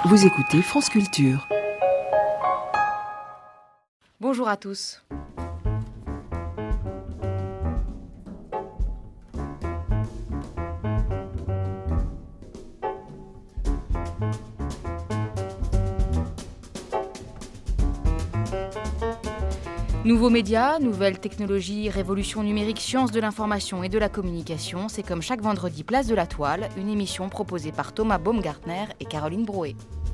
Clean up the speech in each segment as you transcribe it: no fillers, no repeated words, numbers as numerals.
Vous écoutez France Culture. Bonjour à tous. Nouveaux médias, nouvelles technologies, révolution numérique, sciences de l'information et de la communication, c'est comme chaque vendredi Place de la Toile, une émission proposée par Thomas Baumgartner et Caroline Brouet.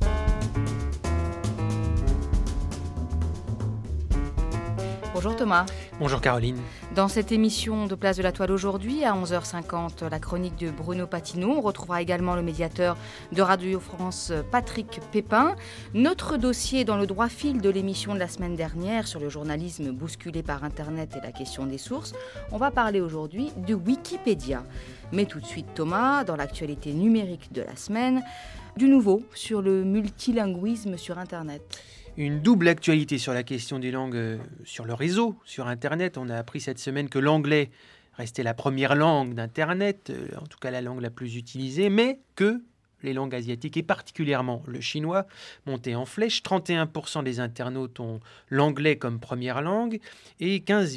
Bonjour Thomas. Bonjour Caroline. Dans cette émission de Place de la Toile aujourd'hui, à 11h50, la chronique de Bruno Patineau. On retrouvera également le médiateur de Radio France, Patrick Pépin. Notre dossier dans le droit fil de l'émission de la semaine dernière sur le journalisme bousculé par Internet et la question des sources. On va parler aujourd'hui de Wikipédia. Mais tout de suite Thomas, dans l'actualité numérique de la semaine, du nouveau sur le multilinguisme sur Internet. Une double actualité sur la question des langues sur le réseau, sur Internet. On a appris cette semaine que l'anglais restait la première langue d'Internet, en tout cas la langue la plus utilisée, mais que les langues asiatiques, et particulièrement le chinois, montaient en flèche. 31% des internautes ont l'anglais comme première langue et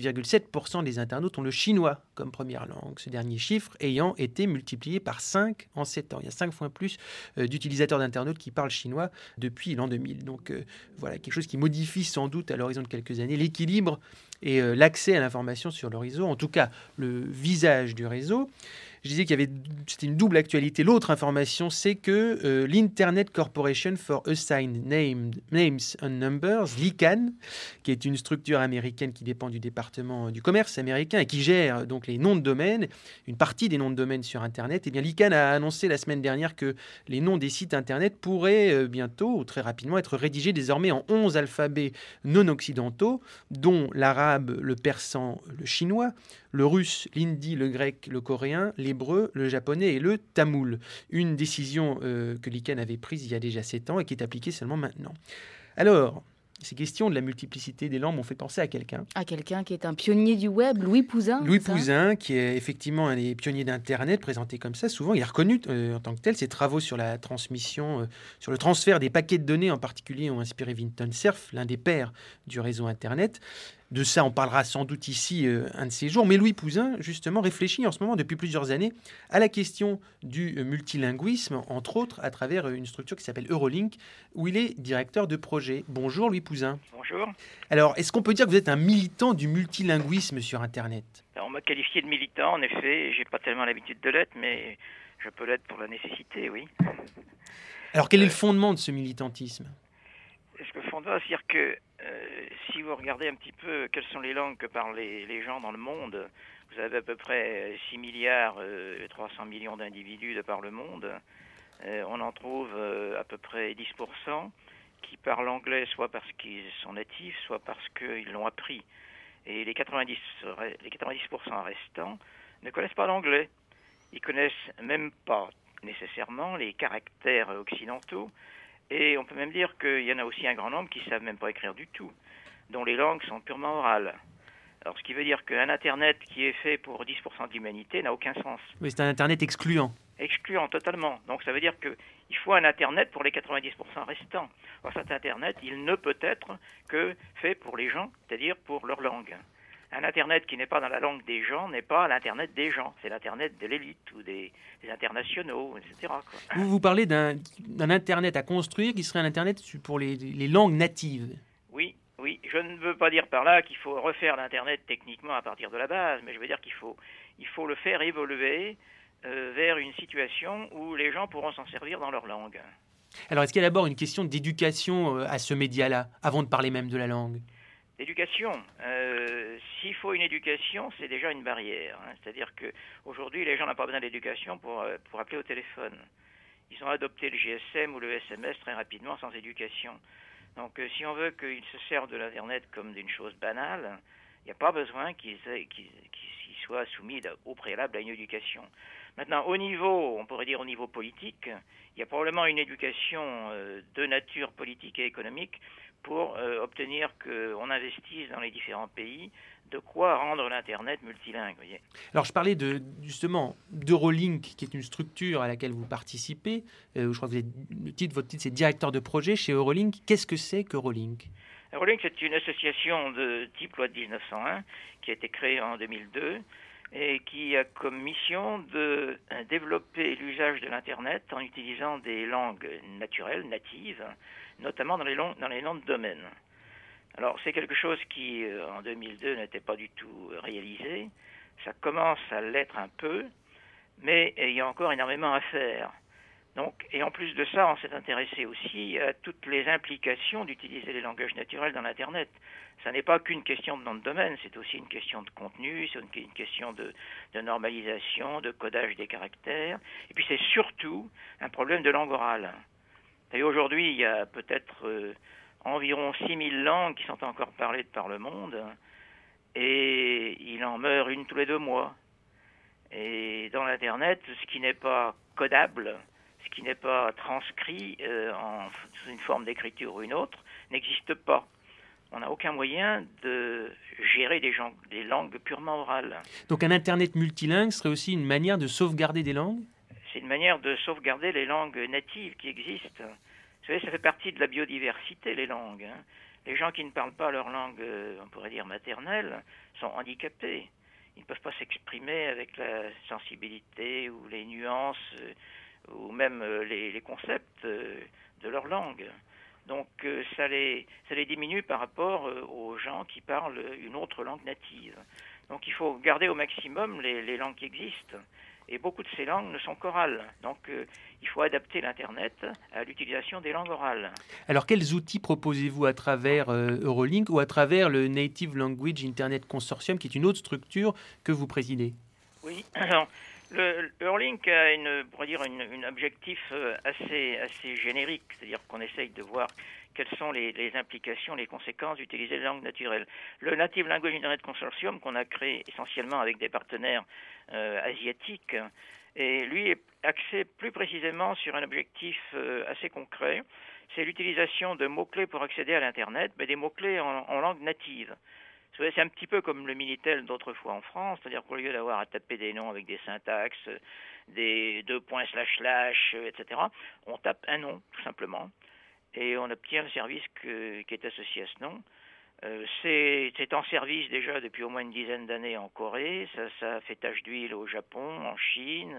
15,7% des internautes ont le chinois comme première langue. Ce dernier chiffre ayant été multiplié par 5 en 7 ans. Il y a 5 fois plus d'utilisateurs d'internautes qui parlent chinois depuis l'an 2000. Donc voilà, quelque chose qui modifie sans doute à l'horizon de quelques années l'équilibre et l'accès à l'information sur le réseau, en tout cas le visage du réseau. Je disais c'était une double actualité. L'autre information, c'est que l'Internet Corporation for Assigned Names and Numbers, l'ICANN, qui est une structure américaine qui dépend du département du commerce américain et qui gère donc les noms de domaine, une partie des noms de domaine sur Internet, et bien l'ICANN a annoncé la semaine dernière que les noms des sites Internet pourraient bientôt, ou très rapidement, être rédigés désormais en 11 alphabets non occidentaux, dont l'arabe, le persan, le chinois, le russe, l'hindi, le grec, le coréen, l'hébreu, le japonais et le tamoul. Une décision que l'ICANN avait prise il y a déjà 7 ans et qui est appliquée seulement maintenant. Alors, ces questions de la multiplicité des langues m'ont fait penser à quelqu'un. À quelqu'un qui est un pionnier du web, Louis Pouzin. Louis Pouzin, qui est effectivement un des pionniers d'Internet, présenté comme ça. Souvent, il est reconnu en tant que tel. Ses travaux sur la transmission, sur le transfert des paquets de données en particulier, ont inspiré Vinton Cerf, l'un des pères du réseau Internet. De ça, on parlera sans doute ici un de ces jours. Mais Louis Pouzin, justement, réfléchit en ce moment, depuis plusieurs années, à la question du multilinguisme, entre autres à travers une structure qui s'appelle Eurolink, où il est directeur de projet. Bonjour Louis Pouzin. Bonjour. Alors, est-ce qu'on peut dire que vous êtes un militant du multilinguisme sur Internet ? Alors, on m'a qualifié de militant, en effet. J'ai pas tellement l'habitude de l'être, mais je peux l'être pour la nécessité, oui. Alors, quel est le fondement de ce militantisme ? Est-ce que le fondement, c'est-à-dire que si vous regardez un petit peu quelles sont les langues que parlent les gens dans le monde, vous avez à peu près 6 milliards 300 millions d'individus de par le monde. On en trouve à peu près 10% qui parlent anglais, soit parce qu'ils sont natifs, soit parce qu'ils l'ont appris. Et les 90% restants ne connaissent pas l'anglais. Ils connaissent même pas nécessairement les caractères occidentaux. Et on peut même dire qu'il y en a aussi un grand nombre qui ne savent même pas écrire du tout, dont les langues sont purement orales. Alors, ce qui veut dire qu'un Internet qui est fait pour 10% de l'humanité n'a aucun sens. Oui, c'est un Internet excluant. Excluant totalement. Donc, ça veut dire qu'il faut un Internet pour les 90% restants. Alors, cet Internet, il ne peut être que fait pour les gens, c'est-à-dire pour leur langue. Un Internet qui n'est pas dans la langue des gens n'est pas l'Internet des gens. C'est l'Internet de l'élite ou des internationaux, etc. quoi. Vous parlez d'un Internet à construire qui serait un Internet pour les langues natives. Oui. Je ne veux pas dire par là qu'il faut refaire l'Internet techniquement à partir de la base, mais je veux dire qu'il faut le faire évoluer vers une situation où les gens pourront s'en servir dans leur langue. Alors, est-ce qu'il y a d'abord une question d'éducation à ce média-là, avant de parler même de la langue ? L'éducation, s'il faut une éducation, c'est déjà une barrière. C'est-à-dire qu'aujourd'hui, les gens n'ont pas besoin d'éducation pour appeler au téléphone. Ils ont adopté le GSM ou le SMS très rapidement sans éducation. Donc, si on veut qu'ils se servent de l'Internet comme d'une chose banale, il n'y a pas besoin qu'ils soient soumis au préalable à une éducation. Maintenant, on pourrait dire au niveau politique, il y a probablement une éducation de nature politique et économique pour obtenir qu'on investisse dans les différents pays de quoi rendre l'Internet multilingue. Voyez. Alors je parlais justement d'Eurolink, qui est une structure à laquelle vous participez. Je crois que votre titre c'est directeur de projet chez Eurolink. Qu'est-ce que c'est qu'Eurolink ? Eurolink, c'est une association de type loi de 1901 qui a été créée en 2002 et qui a comme mission de développer l'usage de l'Internet en utilisant des langues naturelles, natives, notamment dans les langues de domaine. Alors, c'est quelque chose qui, en 2002, n'était pas du tout réalisé. Ça commence à l'être un peu, mais il y a encore énormément à faire. Donc, et en plus de ça, on s'est intéressé aussi à toutes les implications d'utiliser les langages naturels dans l'Internet. Ça n'est pas qu'une question de nom de domaine, c'est aussi une question de contenu, c'est une question de normalisation, de codage des caractères. Et puis c'est surtout un problème de langue orale. Et aujourd'hui, il y a peut-être environ 6000 langues qui sont encore parlées de par le monde, et il en meurt une tous les 2 mois. Et dans l'Internet, ce qui n'est pas codable, ce qui n'est pas transcrit sous une forme d'écriture ou une autre, n'existe pas. On n'a aucun moyen de gérer des langues purement orales. Donc un Internet multilingue serait aussi une manière de sauvegarder des langues ? C'est une manière de sauvegarder les langues natives qui existent. Vous savez, ça fait partie de la biodiversité, les langues. Les gens qui ne parlent pas leur langue, on pourrait dire maternelle, sont handicapés. Ils ne peuvent pas s'exprimer avec la sensibilité ou les nuances ou même les concepts de leur langue. Donc ça les diminue par rapport aux gens qui parlent une autre langue native. Donc il faut garder au maximum les langues qui existent. Et beaucoup de ces langues ne sont qu'orales. Donc il faut adapter l'Internet à l'utilisation des langues orales. Alors quels outils proposez-vous à travers Eurolink ou à travers le Native Language Internet Consortium, qui est une autre structure que vous présidez ? Oui, alors le Eurolink a un objectif assez générique, c'est-à-dire qu'on essaye de voir quelles sont les implications, les conséquences d'utiliser les langues naturelles. Le Native Language Internet Consortium, qu'on a créé essentiellement avec des partenaires asiatiques, et lui est axé plus précisément sur un objectif assez concret. C'est l'utilisation de mots-clés pour accéder à l'Internet, mais des mots-clés en langue native. C'est un petit peu comme le Minitel d'autrefois en France, c'est-à-dire qu'au lieu d'avoir à taper des noms avec des syntaxes, des 2 points //, etc., on tape un nom, tout simplement, et on obtient le service qui est associé à ce nom. C'est en service déjà depuis au moins une dizaine d'années en Corée, ça fait tache d'huile au Japon, en Chine,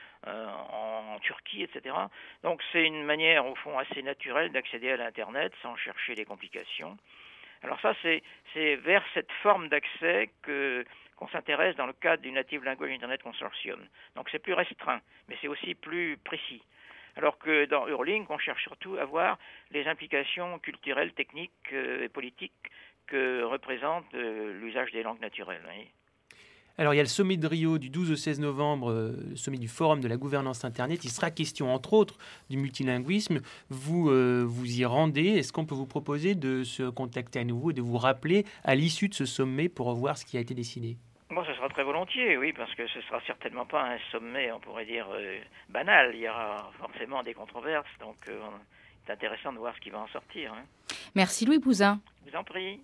en Turquie, etc. Donc c'est une manière, au fond, assez naturelle d'accéder à l'Internet sans chercher les complications. Alors ça, c'est vers cette forme d'accès qu'on s'intéresse dans le cadre du Native Language Internet Consortium. Donc c'est plus restreint, mais c'est aussi plus précis. Alors que dans Eurolink, on cherche surtout à voir les implications culturelles, techniques et politiques que représente l'usage des langues naturelles. Oui. Alors il y a le sommet de Rio du 12 au 16 novembre, le sommet du Forum de la gouvernance Internet. Il sera question, entre autres, du multilinguisme. Vous y rendez. Est-ce qu'on peut vous proposer de se contacter à nouveau et de vous rappeler à l'issue de ce sommet pour voir ce qui a été décidé ? Bon, ce sera très volontiers, oui, parce que ce sera certainement pas un sommet, on pourrait dire, banal. Il y aura forcément des controverses, donc c'est intéressant de voir ce qui va en sortir. Hein. Merci Louis Pouzin. Je vous en prie.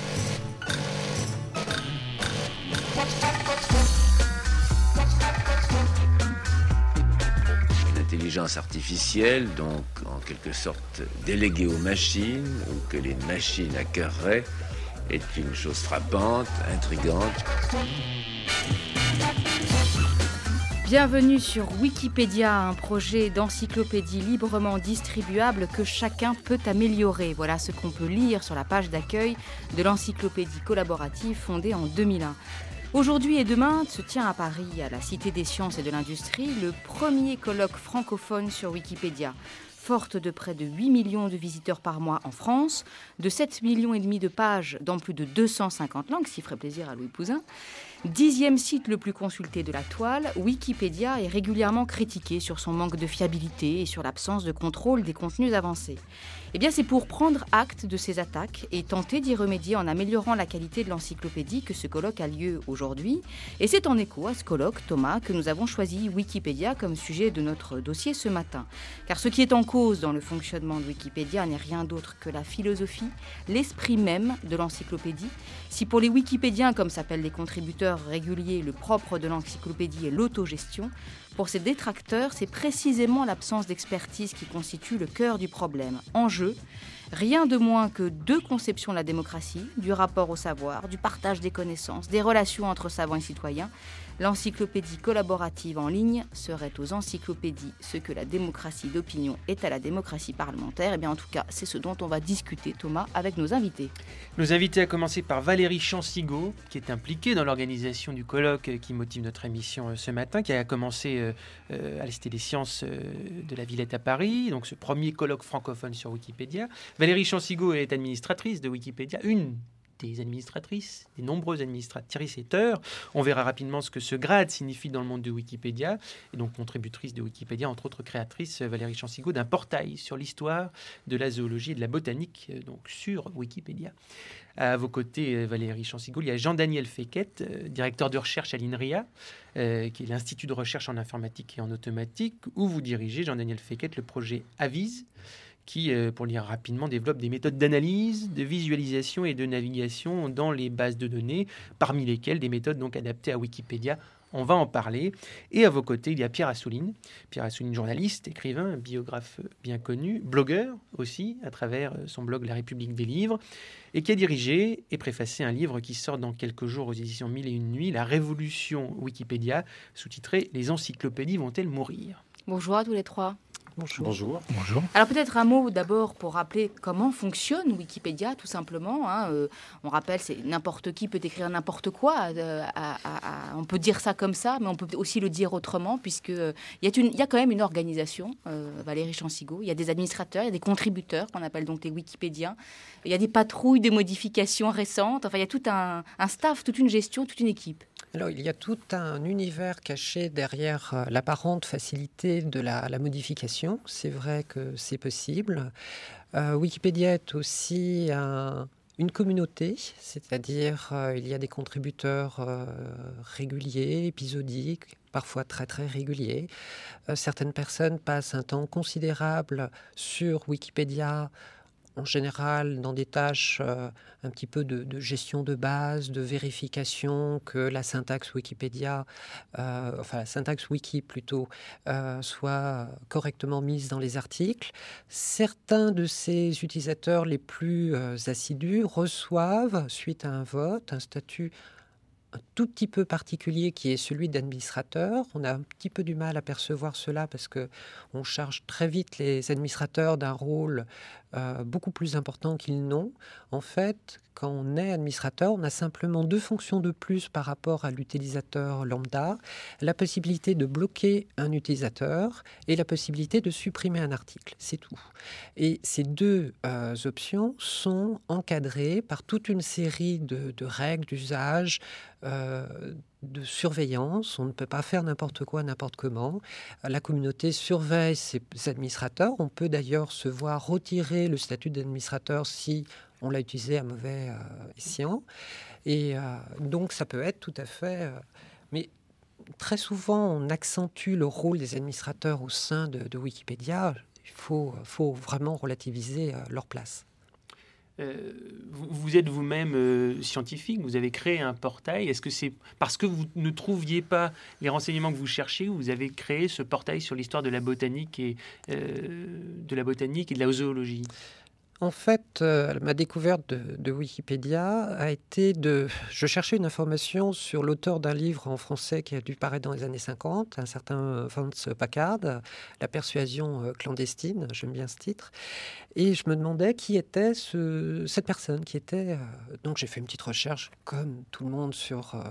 L'intelligence artificielle, donc en quelque sorte déléguée aux machines, ou que les machines acquerraient, est une chose frappante, intrigante. Bienvenue sur Wikipédia, un projet d'encyclopédie librement distribuable que chacun peut améliorer. Voilà ce qu'on peut lire sur la page d'accueil de l'encyclopédie collaborative fondée en 2001. Aujourd'hui et demain se tient à Paris, à la Cité des Sciences et de l'Industrie, le premier colloque francophone sur Wikipédia. Forte de près de 8 millions de visiteurs par mois en France, de 7,5 millions de pages dans plus de 250 langues, ce qui ferait plaisir à Louis Pouzin. 10e site le plus consulté de la toile, Wikipédia est régulièrement critiqué sur son manque de fiabilité et sur l'absence de contrôle des contenus avancés. Eh bien, c'est pour prendre acte de ces attaques et tenter d'y remédier en améliorant la qualité de l'encyclopédie que ce colloque a lieu aujourd'hui. Et c'est en écho à ce colloque, Thomas, que nous avons choisi Wikipédia comme sujet de notre dossier ce matin. Car ce qui est en cause dans le fonctionnement de Wikipédia n'est rien d'autre que la philosophie, l'esprit même de l'encyclopédie. Si pour les Wikipédiens, comme s'appellent les contributeurs réguliers, le propre de l'encyclopédie est l'autogestion, pour ses détracteurs, c'est précisément l'absence d'expertise qui constitue le cœur du problème. En jeu, rien de moins que 2 conceptions de la démocratie, du rapport au savoir, du partage des connaissances, des relations entre savants et citoyens. L'encyclopédie collaborative en ligne serait aux encyclopédies ce que la démocratie d'opinion est à la démocratie parlementaire. Eh bien, en tout cas, c'est ce dont on va discuter, Thomas, avec nos invités. Nos invités, à commencer par Valérie Chansigaud, qui est impliquée dans l'organisation du colloque qui motive notre émission ce matin, qui a commencé à la Cité des Sciences de la Villette à Paris, donc ce premier colloque francophone sur Wikipédia. Valérie Chansigaud est administratrice de Wikipédia, une des administratrices, des nombreuses administratrices et heures. On verra rapidement ce que ce grade signifie dans le monde de Wikipédia, et donc contributrice de Wikipédia, entre autres créatrice, Valérie Chansigaud, d'un portail sur l'histoire de la zoologie et de la botanique, donc sur Wikipédia. À vos côtés, Valérie Chansigaud, il y a Jean-Daniel Féquette, directeur de recherche à l'INRIA, qui est l'Institut de recherche en informatique et en automatique, où vous dirigez, Jean-Daniel Féquette, le projet AVIS, qui, pour lire rapidement, développe des méthodes d'analyse, de visualisation et de navigation dans les bases de données, parmi lesquelles des méthodes donc adaptées à Wikipédia. On va en parler. Et à vos côtés, il y a Pierre Assouline. Pierre Assouline, journaliste, écrivain, biographe bien connu, blogueur aussi, à travers son blog La République des livres, et qui a dirigé et préfacé un livre qui sort dans quelques jours aux éditions 1001 nuits, La Révolution Wikipédia, sous-titré « Les encyclopédies vont-elles mourir ?» Bonjour à tous les trois. Bonjour. Alors peut-être un mot d'abord pour rappeler comment fonctionne Wikipédia, tout simplement. On rappelle, c'est n'importe qui peut écrire n'importe quoi. On peut dire ça comme ça, mais on peut aussi le dire autrement, puisqu'il y a quand même une organisation, Valérie Chansigaud. Il y a des administrateurs, il y a des contributeurs, qu'on appelle donc les Wikipédiens. Il y a des patrouilles de modifications récentes. Enfin, il y a tout un staff, toute une gestion, toute une équipe. Alors, il y a tout un univers caché derrière l'apparente facilité de la modification. C'est vrai que c'est possible. Wikipédia est aussi une communauté, c'est-à-dire il y a des contributeurs réguliers, épisodiques, parfois très très réguliers. Certaines personnes passent un temps considérable sur Wikipédia, en général dans des tâches un petit peu de gestion de base, de vérification que la syntaxe Wikipédia, la syntaxe wiki plutôt, soit correctement mise dans les articles. Certains de ces utilisateurs les plus assidus reçoivent, suite à un vote, un statut un tout petit peu particulier qui est celui d'administrateur. On a un petit peu du mal à percevoir cela parce qu'on charge très vite les administrateurs d'un rôle beaucoup plus important qu'ils n'ont. En fait, quand on est administrateur, on a simplement 2 fonctions de plus par rapport à l'utilisateur lambda. La possibilité de bloquer un utilisateur et la possibilité de supprimer un article. C'est tout. Et ces 2 options sont encadrées par toute une série de règles d'usage, de surveillance. On ne peut pas faire n'importe quoi, n'importe comment. La communauté surveille ses administrateurs. On peut d'ailleurs se voir retirer le statut d'administrateur si on l'a utilisé à mauvais escient. Et donc, ça peut être tout à fait... mais très souvent, on accentue le rôle des administrateurs au sein de Wikipédia. Il faut vraiment relativiser leur place. Vous êtes vous-même scientifique, vous avez créé un portail. Est-ce que c'est parce que vous ne trouviez pas les renseignements que vous cherchez, vous avez créé ce portail sur l'histoire de la botanique et de la zoologie ? En fait, ma découverte de Wikipédia a été je cherchais une information sur l'auteur d'un livre en français qui a dû paraître dans les années 50, un certain Vance Packard, La persuasion clandestine, j'aime bien ce titre. Et je me demandais qui était cette personne, donc j'ai fait une petite recherche, comme tout le monde,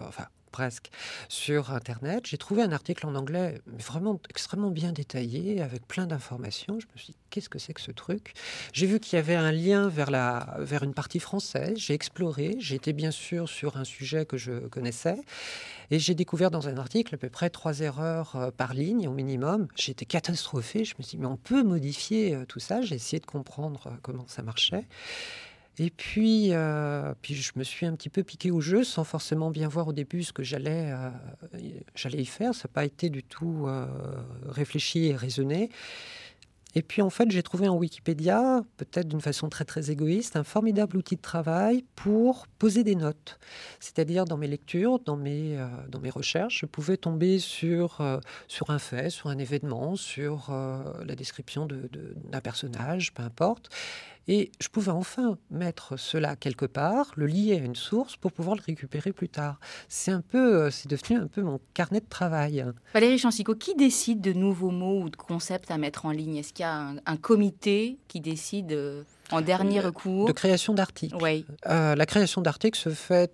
presque, sur Internet. J'ai trouvé un article en anglais vraiment extrêmement bien détaillé, avec plein d'informations. Je me suis dit, qu'est-ce que c'est que ce truc ? J'ai vu qu'il y avait un lien vers une partie française. J'ai exploré. J'ai été bien sûr sur un sujet que je connaissais. Et j'ai découvert dans un article à peu près 3 erreurs par ligne au minimum. J'ai été catastrophée. Je me suis dit, mais on peut modifier tout ça. J'ai essayé de comprendre comment ça marchait. Et puis je me suis un petit peu piqué au jeu sans forcément bien voir au début ce que j'allais y faire. Ça n'a pas été du tout réfléchi et raisonné. Et puis en fait, j'ai trouvé en Wikipédia, peut-être d'une façon très très égoïste, un formidable outil de travail pour poser des notes. C'est-à-dire dans mes lectures, dans mes recherches, je pouvais tomber sur un fait, sur un événement, sur la description d'un personnage, peu importe. Et je pouvais enfin mettre cela quelque part, le lier à une source pour pouvoir le récupérer plus tard. C'est devenu un peu mon carnet de travail. Valérie Chancicot, qui décide de nouveaux mots ou de concepts à mettre en ligne ? Est-ce qu'il y a un comité qui décide en dernier recours ? De création d'articles. Oui. La création d'articles se fait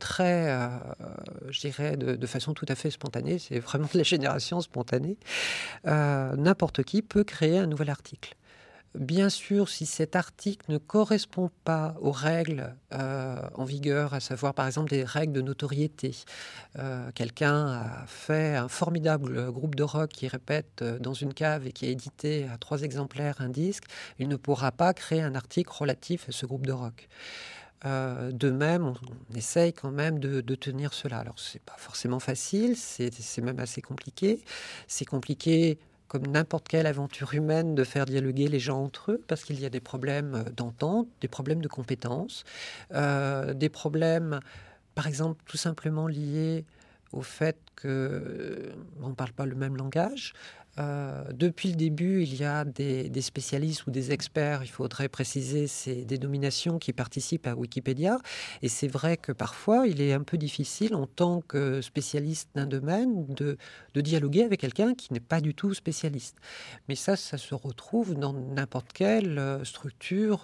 je dirais, de façon tout à fait spontanée. C'est vraiment de la génération spontanée. N'importe qui peut créer un nouvel article. Bien sûr, si cet article ne correspond pas aux règles en vigueur, à savoir par exemple des règles de notoriété, quelqu'un a fait un formidable groupe de rock qui répète dans une cave et qui a édité à 3 exemplaires un disque, il ne pourra pas créer un article relatif à ce groupe de rock. De même, on essaye quand même de tenir cela. Alors, c'est pas forcément facile, c'est même assez compliqué. C'est compliqué comme n'importe quelle aventure humaine, de faire dialoguer les gens entre eux, parce qu'il y a des problèmes d'entente, des problèmes de compétences, des problèmes, par exemple, tout simplement liés au fait qu'on ne parle pas le même langage. Depuis le début, il y a des spécialistes ou des experts, il faudrait préciser ces dénominations qui participent à Wikipédia. Et c'est vrai que parfois, il est un peu difficile en tant que spécialiste d'un domaine de dialoguer avec quelqu'un qui n'est pas du tout spécialiste. Mais ça se retrouve dans n'importe quelle structure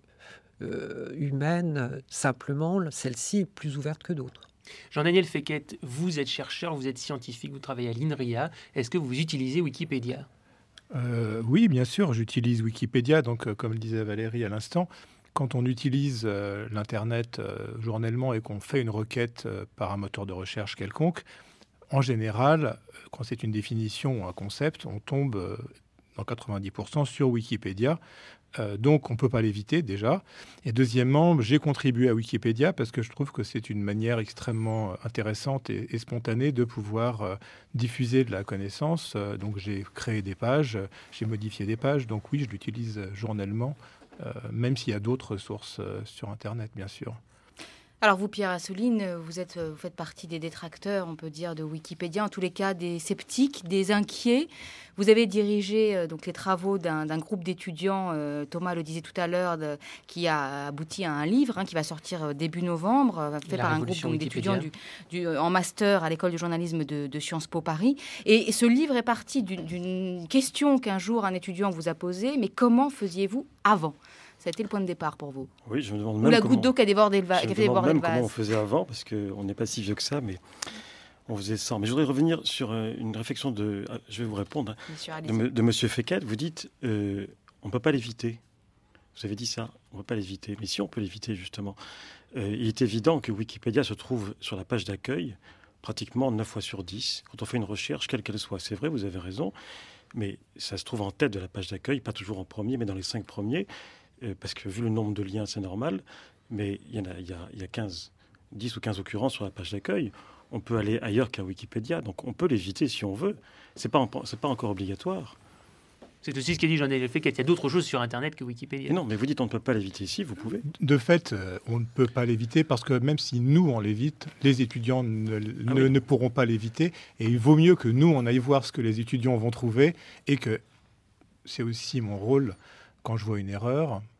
humaine, simplement, celle-ci plus ouverte que d'autres. Jean-Daniel Fequet, vous êtes chercheur, vous êtes scientifique, vous travaillez à l'INRIA. Est-ce que vous utilisez Wikipédia ? Oui, bien sûr, j'utilise Wikipédia. Donc, comme le disait Valérie à l'instant, quand on utilise l'Internet journellement et qu'on fait une requête par un moteur de recherche quelconque, en général, quand c'est une définition ou un concept, on tombe dans 90% sur Wikipédia. Donc, on ne peut pas l'éviter déjà. Et deuxièmement, j'ai contribué à Wikipédia parce que je trouve que c'est une manière extrêmement intéressante et spontanée de pouvoir diffuser de la connaissance. Donc, j'ai créé des pages, j'ai modifié des pages. Donc oui, je l'utilise journellement, même s'il y a d'autres sources sur Internet, bien sûr. Alors vous, Pierre Assouline, vous faites partie des détracteurs, on peut dire, de Wikipédia, en tous les cas des sceptiques, des inquiets. Vous avez dirigé donc les travaux d'un groupe d'étudiants, Thomas le disait tout à l'heure, qui a abouti à un livre qui va sortir début novembre, fait par un groupe d'étudiants en master à l'école de journalisme de Sciences Po Paris. Et ce livre est parti d'une question qu'un jour un étudiant vous a posée, mais comment faisiez-vous avant ? Ça a été le point de départ pour vous. Oui, je me demande même. Ou la goutte d'eau qui a débordé le vase. Je me demande même comment on faisait avant, parce qu'on n'est pas si vieux que ça, mais on faisait sans. Mais je voudrais revenir sur une réflexion je vais vous répondre, de Monsieur Fequet. Vous dites, on ne peut pas l'éviter. Vous avez dit ça, on ne peut pas l'éviter. Mais si on peut l'éviter, justement. Il est évident que Wikipédia se trouve sur la page d'accueil, pratiquement 9 fois sur 10, quand on fait une recherche, quelle qu'elle soit. C'est vrai, vous avez raison, mais ça se trouve en tête de la page d'accueil, pas toujours en premier, mais dans les 5 premiers. Parce que vu le nombre de liens, c'est normal, mais il y a 10 ou 15 occurrences sur la page d'accueil. On peut aller ailleurs qu'à Wikipédia, donc on peut l'éviter si on veut. C'est pas encore obligatoire. C'est aussi ce qu'a dit Jean-Daniel Fequet, qu'il y a d'autres choses sur Internet que Wikipédia. Et non, mais vous dites on ne peut pas l'éviter ici, vous pouvez. De fait, on ne peut pas l'éviter parce que même si nous, on l'évite, les étudiants ne pourront pas l'éviter. Et il vaut mieux que nous, on aille voir ce que les étudiants vont trouver et que c'est aussi mon rôle, quand je vois une erreur,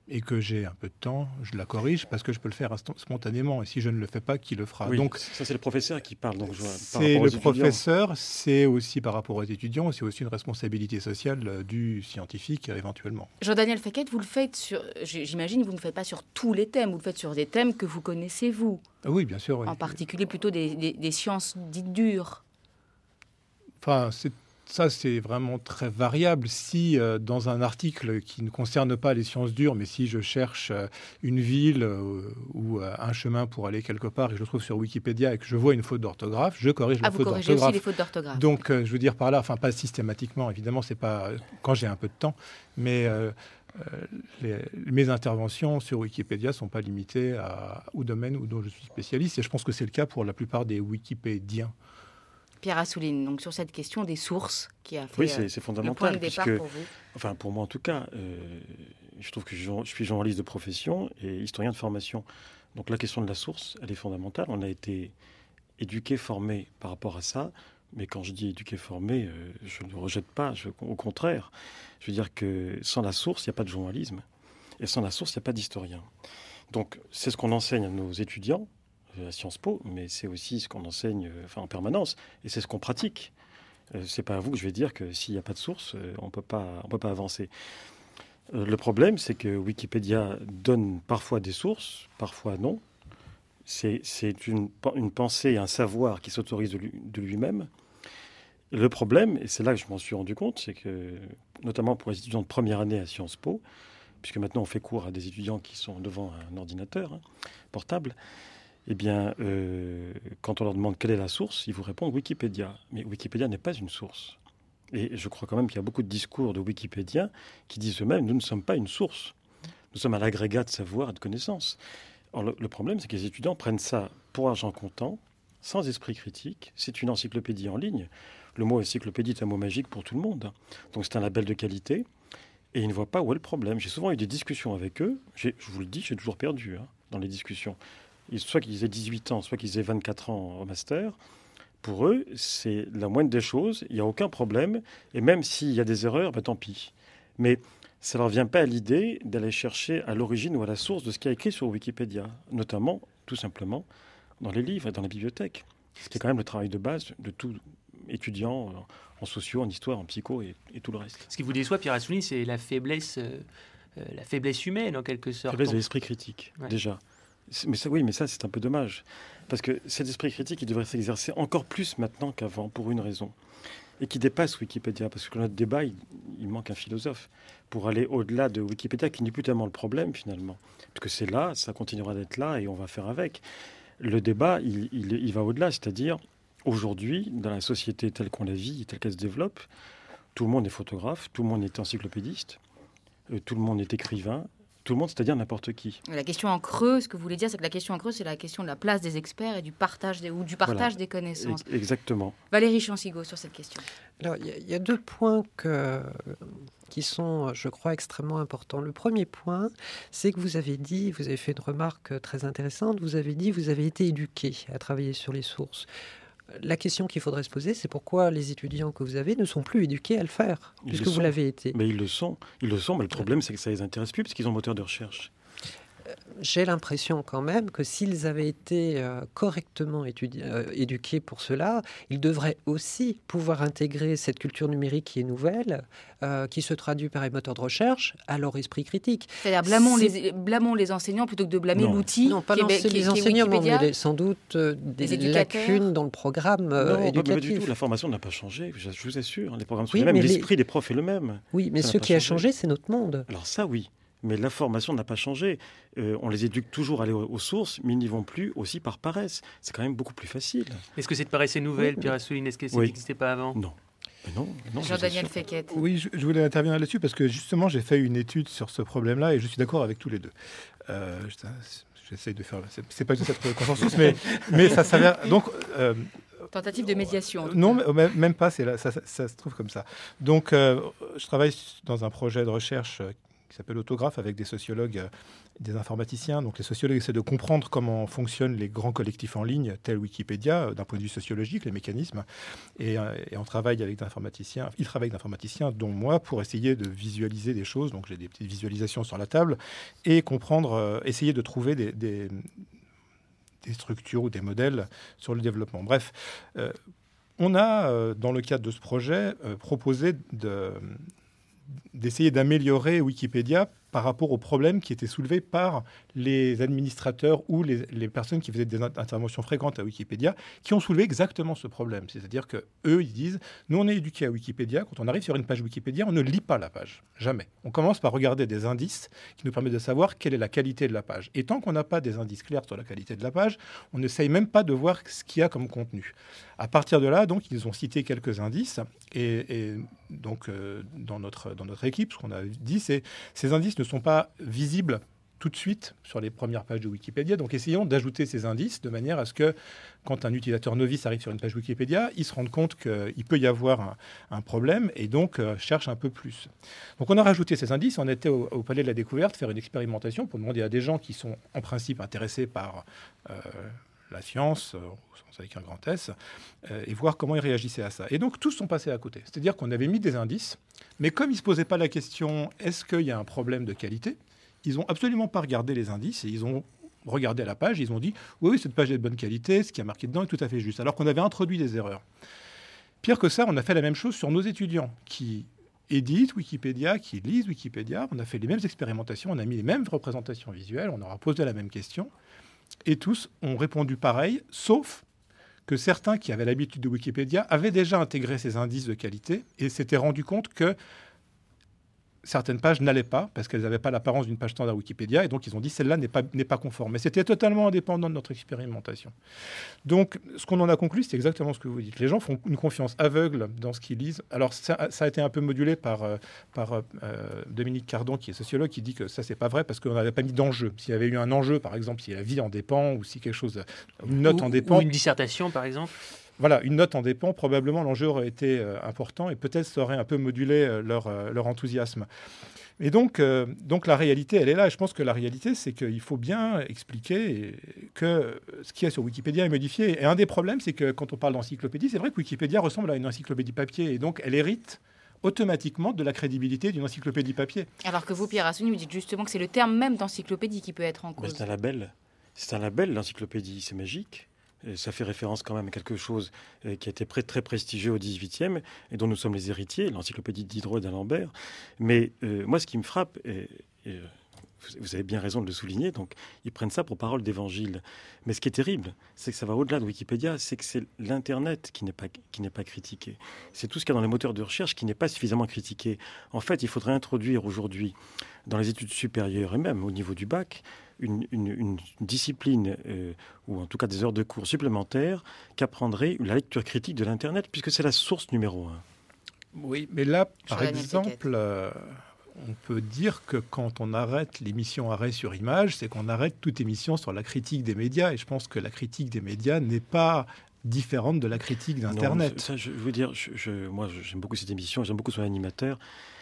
et que j'ai un peu de temps, je la corrige parce que je peux le faire spontanément. Et si je ne le fais pas, qui le fera? Oui, donc, ça, c'est le professeur qui parle. Donc, c'est le professeur, c'est aussi par rapport aux étudiants, c'est aussi une responsabilité sociale du scientifique éventuellement. Jean-Daniel Fekete, vous le faites j'imagine, vous ne le faites pas sur tous les thèmes, vous le faites sur des thèmes que vous connaissez, vous. Oui, bien sûr. Oui. En particulier plutôt des sciences dites dures. Enfin, ça, c'est vraiment très variable. Si dans un article qui ne concerne pas les sciences dures, mais si je cherche une ville ou un chemin pour aller quelque part et je le trouve sur Wikipédia et que je vois une faute d'orthographe, je corrige la faute d'orthographe. Vous corrigez aussi les fautes d'orthographe. Donc, je veux dire par là, enfin pas systématiquement, évidemment, c'est pas quand j'ai un peu de temps, mais mes interventions sur Wikipédia ne sont pas limitées au domaine dont je suis spécialiste. Et je pense que c'est le cas pour la plupart des Wikipédiens. Pierre Assouline, donc sur cette question des sources qui a fait oui, c'est fondamental, le point de départ pour vous. Enfin, pour moi en tout cas, je trouve que je suis journaliste de profession et historien de formation. Donc la question de la source, elle est fondamentale. On a été éduqué, formé par rapport à ça. Mais quand je dis éduqué, formé, je ne rejette pas. Au contraire, je veux dire que sans la source, il n'y a pas de journalisme. Et sans la source, il n'y a pas d'historien. Donc c'est ce qu'on enseigne à nos étudiants à Sciences Po, mais c'est aussi ce qu'on enseigne en permanence, et c'est ce qu'on pratique. C'est pas à vous que je vais dire que s'il n'y a pas de source, on peut pas avancer. Le problème, c'est que Wikipédia donne parfois des sources, parfois non. C'est une pensée, un savoir qui s'autorise de lui-même. Le problème, et c'est là que je m'en suis rendu compte, c'est que, notamment pour les étudiants de première année à Sciences Po, puisque maintenant on fait cours à des étudiants qui sont devant un ordinateur portable, eh bien, quand on leur demande quelle est la source, ils vous répondent Wikipédia. Mais Wikipédia n'est pas une source. Et je crois quand même qu'il y a beaucoup de discours de Wikipédiens qui disent eux-mêmes, nous ne sommes pas une source. Nous sommes à l'agrégat de savoir et de connaissances. Alors, le problème, c'est que les étudiants prennent ça pour argent comptant, sans esprit critique. C'est une encyclopédie en ligne. Le mot encyclopédie est un mot magique pour tout le monde. Donc c'est un label de qualité. Et ils ne voient pas où est le problème. J'ai souvent eu des discussions avec eux. Je vous le dis, j'ai toujours perdu dans les discussions. Soit qu'ils aient 18 ans, soit qu'ils aient 24 ans au master, pour eux, c'est la moindre des choses, il n'y a aucun problème, et même s'il y a des erreurs, tant pis. Mais ça ne leur vient pas à l'idée d'aller chercher à l'origine ou à la source de ce qui est écrit sur Wikipédia, notamment, tout simplement, dans les livres et dans la bibliothèque. Ce qui est quand même le travail de base de tout étudiant en socio, en histoire, en psycho et tout le reste. Ce qui vous déçoit, Pierre Assouline, c'est la faiblesse humaine, en quelque sorte. La faiblesse de l'esprit critique, déjà. Mais ça, c'est un peu dommage. Parce que cet esprit critique, il devrait s'exercer encore plus maintenant qu'avant, pour une raison. Et qui dépasse Wikipédia. Parce que notre débat, il manque un philosophe. Pour aller au-delà de Wikipédia, qui n'est plus tellement le problème, finalement. Parce que c'est là, ça continuera d'être là, et on va faire avec. Le débat, il va au-delà. C'est-à-dire, aujourd'hui, dans la société telle qu'on la vit, telle qu'elle se développe, tout le monde est photographe, tout le monde est encyclopédiste, tout le monde est écrivain, tout le monde, c'est-à-dire n'importe qui. La question en creux, ce que vous voulez dire, c'est que la question en creux, c'est la question de la place des experts et du partage des connaissances. Exactement. Valérie Chansigo, sur cette question. Alors, il y a deux points qui sont, je crois, extrêmement importants. Le premier point, c'est que vous avez fait une remarque très intéressante, vous avez dit, vous avez été éduqué à travailler sur les sources. La question qu'il faudrait se poser, c'est pourquoi les étudiants que vous avez ne sont plus éduqués à le faire, puisque vous l'avez été. Mais ils le sont, mais le problème, c'est que ça les intéresse plus, parce qu'ils ont un moteur de recherche. J'ai l'impression quand même que s'ils avaient été correctement éduqués pour cela, ils devraient aussi pouvoir intégrer cette culture numérique qui est nouvelle, qui se traduit par les moteurs de recherche, à leur esprit critique. C'est-à-dire blâmons les enseignants plutôt que de blâmer l'outil. Non, pas les enseignements, mais sans doute des lacunes dans le programme éducatif. Pas du tout. La formation n'a pas changé, je vous assure. Les programmes sont les mêmes, l'esprit des profs est le même. Oui, mais ce qui a changé, c'est notre monde. Alors ça, oui. Mais la formation n'a pas changé. On les éduque toujours à aller aux sources, mais ils n'y vont plus aussi par paresse. C'est quand même beaucoup plus facile. Est-ce que cette paresse est nouvelle, Pierre Assouline? Est-ce que ça n'existait pas avant? Non. Non, Jean-Daniel Fekete. Oui, je voulais intervenir là-dessus parce que justement, j'ai fait une étude sur ce problème-là et je suis d'accord avec tous les deux. J'essaye de faire... C'est pas tout à fait consensus, mais ça s'avère... Donc... Tentative de médiation. Non, même pas, ça se trouve comme ça. Donc, je travaille dans un projet de recherche qui qui s'appelle Autographe, avec des sociologues, des informaticiens. Donc les sociologues essaient de comprendre comment fonctionnent les grands collectifs en ligne, tels Wikipédia, d'un point de vue sociologique, les mécanismes. Et on travaille avec des informaticiens, ils travaillent avec des informaticiens, dont moi, pour essayer de visualiser des choses. Donc j'ai des petites visualisations sur la table et comprendre, essayer de trouver des structures ou des modèles sur le développement. Bref, on a, dans le cadre de ce projet, proposé d'essayer d'améliorer Wikipédia par rapport aux problèmes qui étaient soulevés par les administrateurs ou les personnes qui faisaient des interventions fréquentes à Wikipédia, qui ont soulevé exactement ce problème. C'est-à-dire qu'eux, ils disent, nous, on est éduqués à Wikipédia, quand on arrive sur une page Wikipédia, on ne lit pas la page, jamais. On commence par regarder des indices qui nous permettent de savoir quelle est la qualité de la page. Et tant qu'on n'a pas des indices clairs sur la qualité de la page, on n'essaye même pas de voir ce qu'il y a comme contenu. À partir de là, donc, ils ont cité quelques indices, et donc, dans notre équipe, ce qu'on a dit, c'est ces indices ne sont pas visibles tout de suite sur les premières pages de Wikipédia. Donc, essayons d'ajouter ces indices de manière à ce que, quand un utilisateur novice arrive sur une page Wikipédia, il se rende compte qu'il peut y avoir un problème et donc cherche un peu plus. Donc, on a rajouté ces indices. On était au Palais de la Découverte faire une expérimentation pour demander à des gens qui sont en principe intéressés par la science, avec un grand S, et voir comment ils réagissaient à ça. Et donc, tous sont passés à côté. C'est-à-dire qu'on avait mis des indices, mais comme ils ne se posaient pas la question « est-ce qu'il y a un problème de qualité ?», ils n'ont absolument pas regardé les indices et ils ont regardé la page, ils ont dit « oui, cette page est de bonne qualité, ce qui est marqué dedans est tout à fait juste », alors qu'on avait introduit des erreurs. Pire que ça, on a fait la même chose sur nos étudiants qui éditent Wikipédia, qui lisent Wikipédia. On a fait les mêmes expérimentations, on a mis les mêmes représentations visuelles, on leur a posé la même question. Et tous ont répondu pareil, sauf que certains qui avaient l'habitude de Wikipédia avaient déjà intégré ces indices de qualité et s'étaient rendus compte que certaines pages n'allaient pas parce qu'elles n'avaient pas l'apparence d'une page standard Wikipédia et donc ils ont dit celle-là n'est pas conforme. Mais c'était totalement indépendant de notre expérimentation. Donc ce qu'on en a conclu, c'est exactement ce que vous dites. Les gens font une confiance aveugle dans ce qu'ils lisent. Alors ça a été un peu modulé par Dominique Cardon, qui est sociologue, qui dit que ça c'est pas vrai parce qu'on n'avait pas mis d'enjeu. S'il y avait eu un enjeu, par exemple, si la vie en dépend ou si quelque chose, une note en dépend, ou une dissertation par exemple. Voilà, une note en dépend, probablement l'enjeu aurait été important et peut-être ça aurait un peu modulé leur enthousiasme. Et donc la réalité, elle est là. Et je pense que la réalité, c'est qu'il faut bien expliquer que ce qu'il y a sur Wikipédia est modifié. Et un des problèmes, c'est que quand on parle d'encyclopédie, c'est vrai que Wikipédia ressemble à une encyclopédie papier. Et donc, elle hérite automatiquement de la crédibilité d'une encyclopédie papier. Alors que vous, Pierre Assouline, vous dites justement que c'est le terme même d'encyclopédie qui peut être en cause. Mais c'est un label. C'est un label, l'encyclopédie. C'est magique. Et ça fait référence quand même à quelque chose qui a été très prestigieux au XVIIIe et dont nous sommes les héritiers, l'encyclopédie Diderot et d'Alembert. Mais moi, ce qui me frappe, et vous avez bien raison de le souligner, donc ils prennent ça pour parole d'évangile. Mais ce qui est terrible, c'est que ça va au-delà de Wikipédia, c'est que c'est l'Internet qui n'est pas critiqué. C'est tout ce qu'il y a dans les moteurs de recherche qui n'est pas suffisamment critiqué. En fait, il faudrait introduire aujourd'hui, dans les études supérieures et même au niveau du bac, une discipline, ou en tout cas des heures de cours supplémentaires, qu'apprendrait la lecture critique de l'Internet, puisque c'est la source numéro 1. Oui, mais là, par exemple, on peut dire que quand on arrête l'émission Arrêt sur image, c'est qu'on arrête toute émission sur la critique des médias. Et je pense que la critique des médias n'est pas différente de la critique d'Internet. Non, ça, je veux dire, moi, j'aime beaucoup cette émission, j'aime beaucoup son animateur.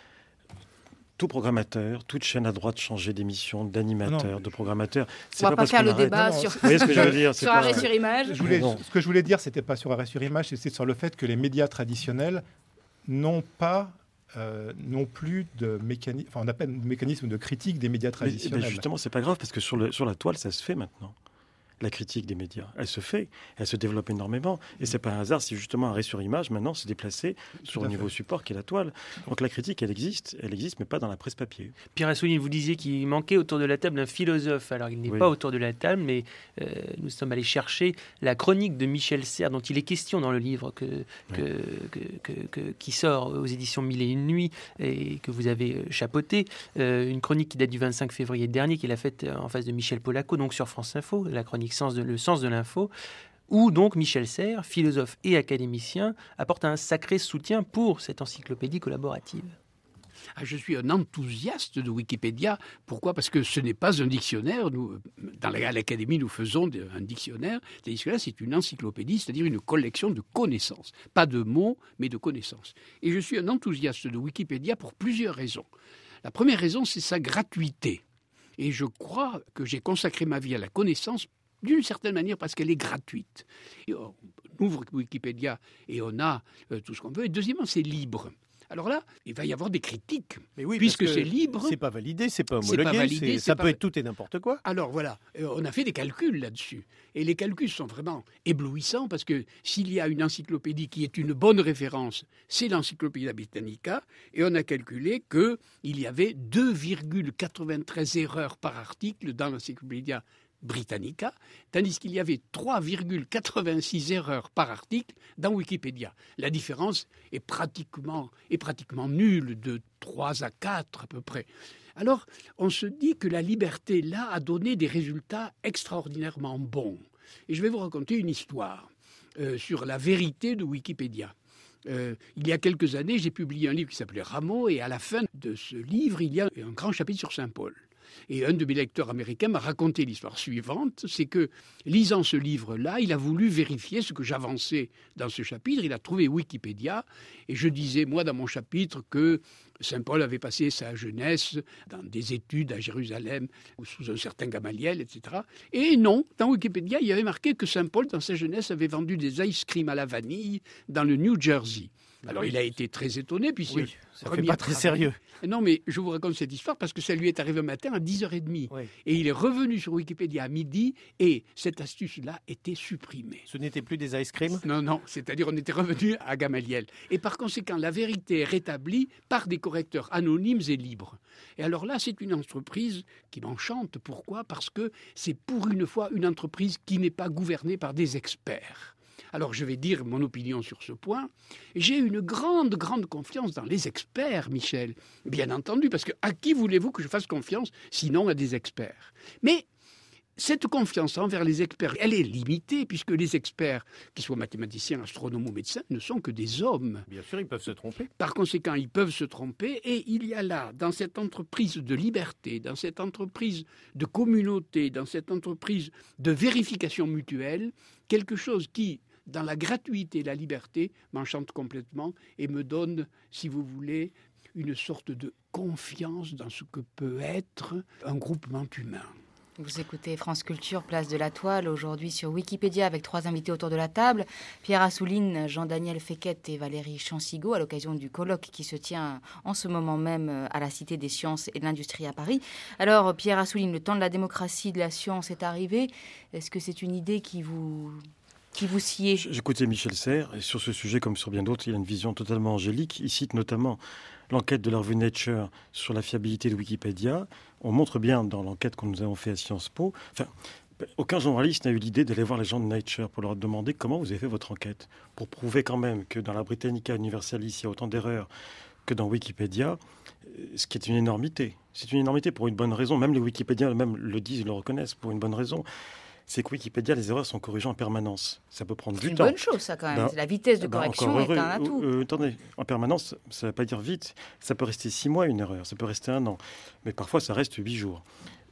Tout programmateur, toute chaîne a droit de changer d'émission, d'animateur, de programmateur. On ne va pas faire le débat sur Arrêt sur image. Ce que je voulais dire, c'était pas sur Arrêt sur image, c'était sur le fait que les médias traditionnels n'ont pas non plus de mécanisme, on appelle mécanisme de critique des médias traditionnels. Mais justement, c'est pas grave parce que sur la toile, ça se fait maintenant. La critique des médias, elle se fait, elle se développe énormément. Et c'est pas un hasard si justement Arrêt sur image maintenant s'est déplacé sur le niveau support qui est la toile. Donc la critique, elle existe, mais pas dans la presse papier. Pierre Assouline, vous disiez qu'il manquait autour de la table un philosophe. Alors il n'est pas autour de la table, mais nous sommes allés chercher la chronique de Michel Serres, dont il est question dans le livre qui sort aux éditions Mille et une nuits et que vous avez chapeauté. Une chronique qui date du 25 février dernier, qu'il a faite en face de Michel Polaco, donc sur France Info, la chronique Le sens de l'info, où donc Michel Serres, philosophe et académicien, apporte un sacré soutien pour cette encyclopédie collaborative. Je suis un enthousiaste de Wikipédia. Pourquoi ? Parce que ce n'est pas un dictionnaire. Nous, à l'Académie, nous faisons un dictionnaire. Le dictionnaire, c'est une encyclopédie, c'est-à-dire une collection de connaissances. Pas de mots, mais de connaissances. Et je suis un enthousiaste de Wikipédia pour plusieurs raisons. La première raison, c'est sa gratuité. Et je crois que j'ai consacré ma vie à la connaissance d'une certaine manière parce qu'elle est gratuite. Et on ouvre Wikipédia et on a tout ce qu'on veut. Et deuxièmement, c'est libre. Alors là, il va y avoir des critiques, mais oui, puisque c'est libre. C'est pas validé, c'est pas homologué, ça peut être tout et n'importe quoi. Alors voilà, on a fait des calculs là-dessus. Et les calculs sont vraiment éblouissants, parce que s'il y a une encyclopédie qui est une bonne référence, c'est l'Encyclopædia Britannica, et on a calculé qu'il y avait 2,93 erreurs par article dans l'Encyclopædia Britannica, tandis qu'il y avait 3,86 erreurs par article dans Wikipédia. La différence est pratiquement nulle, de 3 à 4 à peu près. Alors, on se dit que la liberté, là, a donné des résultats extraordinairement bons. Et je vais vous raconter une histoire sur la vérité de Wikipédia. Il y a quelques années, j'ai publié un livre qui s'appelait Rameau, et à la fin de ce livre, il y a un grand chapitre sur Saint-Paul. Et un de mes lecteurs américains m'a raconté l'histoire suivante, c'est que, lisant ce livre-là, il a voulu vérifier ce que j'avançais dans ce chapitre. Il a trouvé Wikipédia, et je disais, moi, dans mon chapitre, que Saint Paul avait passé sa jeunesse dans des études à Jérusalem, sous un certain Gamaliel, etc. Et non, dans Wikipédia, il y avait marqué que Saint Paul, dans sa jeunesse, avait vendu des ice cream à la vanille dans le New Jersey. Alors, il a été très étonné, puis oui, ça fait pas très sérieux. Non, mais je vous raconte cette histoire parce que ça lui est arrivé un matin à 10h30. Oui. Et il est revenu sur Wikipédia à midi et cette astuce-là était supprimée. Ce n'était plus des ice cream ? Non, c'est-à-dire on était revenu à Gamaliel. Et par conséquent, la vérité est rétablie par des correcteurs anonymes et libres. Et alors là, c'est une entreprise qui m'enchante. Pourquoi ? Parce que c'est pour une fois une entreprise qui n'est pas gouvernée par des experts. Alors je vais dire mon opinion sur ce point. J'ai une grande confiance dans les experts, Michel. Bien entendu, parce que à qui voulez-vous que je fasse confiance, sinon à des experts ? Mais cette confiance envers les experts, elle est limitée, puisque les experts, qu'ils soient mathématiciens, astronomes ou médecins, ne sont que des hommes. Bien sûr, ils peuvent se tromper. Par conséquent, ils peuvent se tromper, et il y a là, dans cette entreprise de liberté, dans cette entreprise de communauté, dans cette entreprise de vérification mutuelle, quelque chose qui, dans la gratuité et la liberté, m'enchante complètement et me donne, si vous voulez, une sorte de confiance dans ce que peut être un groupement humain. Vous écoutez France Culture, place de la Toile, aujourd'hui sur Wikipédia avec 3 invités autour de la table. Pierre Assouline, Jean-Daniel Féquet et Valérie Chansigo à l'occasion du colloque qui se tient en ce moment même à la Cité des Sciences et de l'Industrie à Paris. Alors Pierre Assouline, le temps de la démocratie, de la science est arrivé. Est-ce que c'est une idée qui vous sied? J'écoutais Michel Serres, et sur ce sujet, comme sur bien d'autres, il a une vision totalement angélique. Il cite notamment l'enquête de la revue Nature sur la fiabilité de Wikipédia. On montre bien dans l'enquête que nous avons fait à Sciences Po, aucun journaliste n'a eu l'idée d'aller voir les gens de Nature pour leur demander comment vous avez fait votre enquête, pour prouver quand même que dans la Britannica Universalis, il y a autant d'erreurs que dans Wikipédia, ce qui est une énormité. C'est une énormité pour une bonne raison. Même les Wikipédiens même le disent, ils le reconnaissent pour une bonne raison. C'est que Wikipédia, les erreurs sont corrigées en permanence. Ça peut prendre du temps. C'est une bonne chose, ça, quand même. La vitesse de correction est un atout. Attendez, en permanence, ça ne veut pas dire vite. Ça peut rester 6 mois, une erreur. Ça peut rester 1 an. Mais parfois, ça reste 8 jours.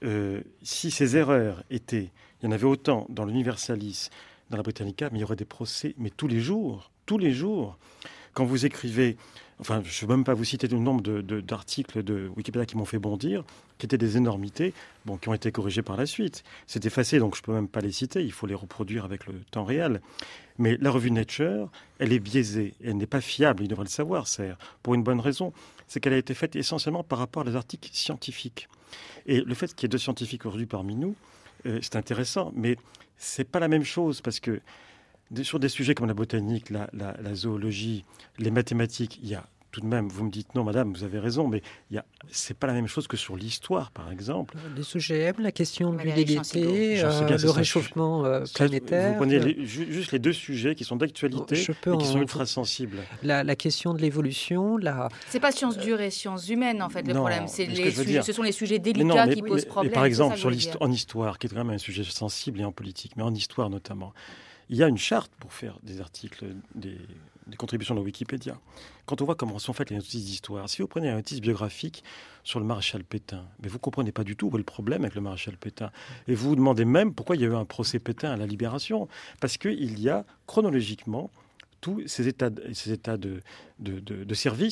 Si ces erreurs étaient... Il y en avait autant dans l'Universalis, dans la Britannica, mais il y aurait des procès, mais tous les jours. Tous les jours. Quand vous écrivez... Enfin, je ne veux même pas vous citer le nombre d'articles de Wikipédia qui m'ont fait bondir, qui étaient des énormités, qui ont été corrigés par la suite. C'est effacé, donc je ne peux même pas les citer. Il faut les reproduire avec le temps réel. Mais la revue Nature, elle est biaisée. Elle n'est pas fiable. Il devrait le savoir, Serre, pour une bonne raison. C'est qu'elle a été faite essentiellement par rapport à des articles scientifiques. Et le fait qu'il y ait 2 scientifiques aujourd'hui parmi nous, c'est intéressant. Mais ce n'est pas la même chose, parce que sur des sujets comme la botanique, la zoologie, les mathématiques, il y a tout de même, vous me dites non, madame, vous avez raison, mais c'est pas la même chose que sur l'histoire, par exemple. Les OGM, la question de l'humidité, le réchauffement planétaire. Vous prenez juste les 2 sujets qui sont d'actualité et qui sont ultra sensibles. La question de l'évolution, C'est pas sciences dures et sciences humaines, en fait, le problème. Ce sont les sujets délicats qui posent problème. Par exemple, en histoire, qui est quand même un sujet sensible et en politique, mais en histoire notamment, il y a une charte pour faire des articles, des contributions dans Wikipédia. Quand on voit comment sont faites les notices d'histoire, si vous prenez une notice biographique sur le maréchal Pétain, mais vous ne comprenez pas du tout où est le problème avec le maréchal Pétain. Et vous vous demandez même pourquoi il y a eu un procès Pétain à la Libération. Parce qu'il y a chronologiquement tous ces états de service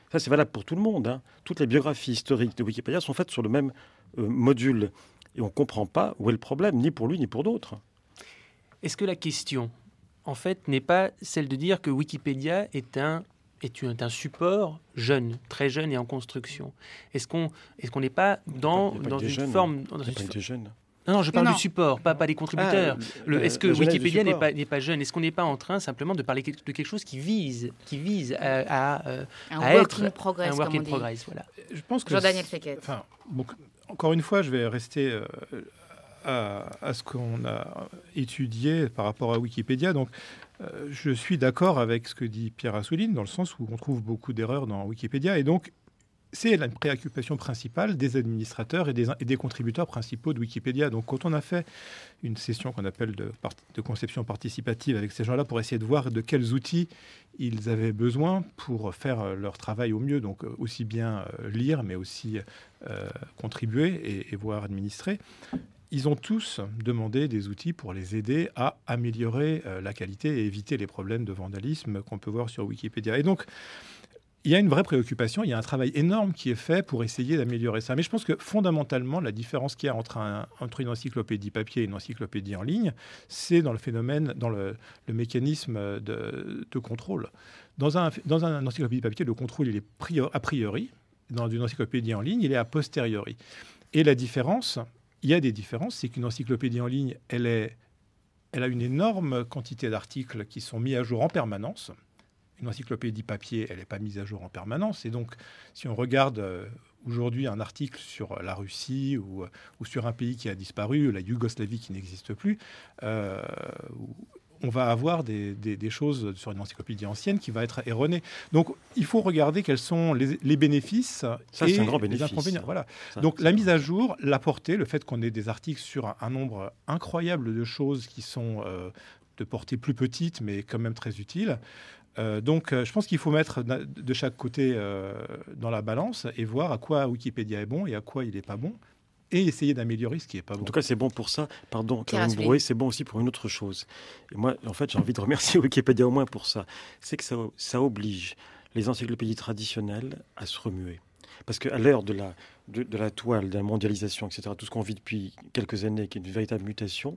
Ça, c'est valable pour tout le monde. Hein. Toutes les biographies historiques de Wikipédia sont faites sur le même module. Et on ne comprend pas où est le problème, ni pour lui, ni pour d'autres. Est-ce que la question, en fait, n'est pas celle de dire que Wikipédia est un support jeune, très jeune et en construction? Est-ce qu'on n'est pas dans une forme... Non, je parle du support, pas des contributeurs. Est-ce que Wikipédia n'est pas jeune? Est-ce qu'on n'est pas en train simplement de parler de quelque chose qui vise à être un work in progress, voilà. Je pense que Jean-Daniel Fequet. Encore une fois, je vais rester à ce qu'on a étudié par rapport à Wikipédia. Donc, je suis d'accord avec ce que dit Pierre Assouline, dans le sens où on trouve beaucoup d'erreurs dans Wikipédia. Et donc, c'est la préoccupation principale des administrateurs et des contributeurs principaux de Wikipédia. Donc, quand on a fait une session qu'on appelle de conception participative avec ces gens-là pour essayer de voir de quels outils ils avaient besoin pour faire leur travail au mieux, donc aussi bien lire, mais aussi contribuer et voire administrer, ils ont tous demandé des outils pour les aider à améliorer la qualité et éviter les problèmes de vandalisme qu'on peut voir sur Wikipédia. Et donc, il y a une vraie préoccupation, il y a un travail énorme qui est fait pour essayer d'améliorer ça. Mais je pense que fondamentalement, la différence qu'il y a entre une encyclopédie papier et une encyclopédie en ligne, c'est dans le phénomène, dans le mécanisme de contrôle. Dans un encyclopédie papier, le contrôle, il est a priori. Dans une encyclopédie en ligne, il est a posteriori. Et la différence, il y a des différences, c'est qu'une encyclopédie en ligne, elle a une énorme quantité d'articles qui sont mis à jour en permanence. Une encyclopédie papier, elle n'est pas mise à jour en permanence. Et donc, si on regarde aujourd'hui un article sur la Russie ou sur un pays qui a disparu, la Yougoslavie qui n'existe plus, on va avoir des choses sur une encyclopédie ancienne qui va être erronée. Donc, il faut regarder quels sont les bénéfices c'est un grand les bénéfice. Inconvénients. Voilà. Donc, la mise à jour, la portée, le fait qu'on ait des articles sur un nombre incroyable de choses qui sont de portée plus petite, mais quand même très utiles. Donc, je pense qu'il faut mettre de chaque côté dans la balance et voir à quoi Wikipédia est bon et à quoi il n'est pas bon, et essayer d'améliorer ce qui n'est pas bon. En tout cas, c'est bon pour ça. Pardon, Caroline Brouet, c'est bon aussi pour une autre chose. Et moi, en fait, j'ai envie de remercier Wikipédia au moins pour ça. C'est que ça oblige les encyclopédies traditionnelles à se remuer. Parce qu'à l'heure de la toile, de la mondialisation, etc., tout ce qu'on vit depuis quelques années, qui est une véritable mutation,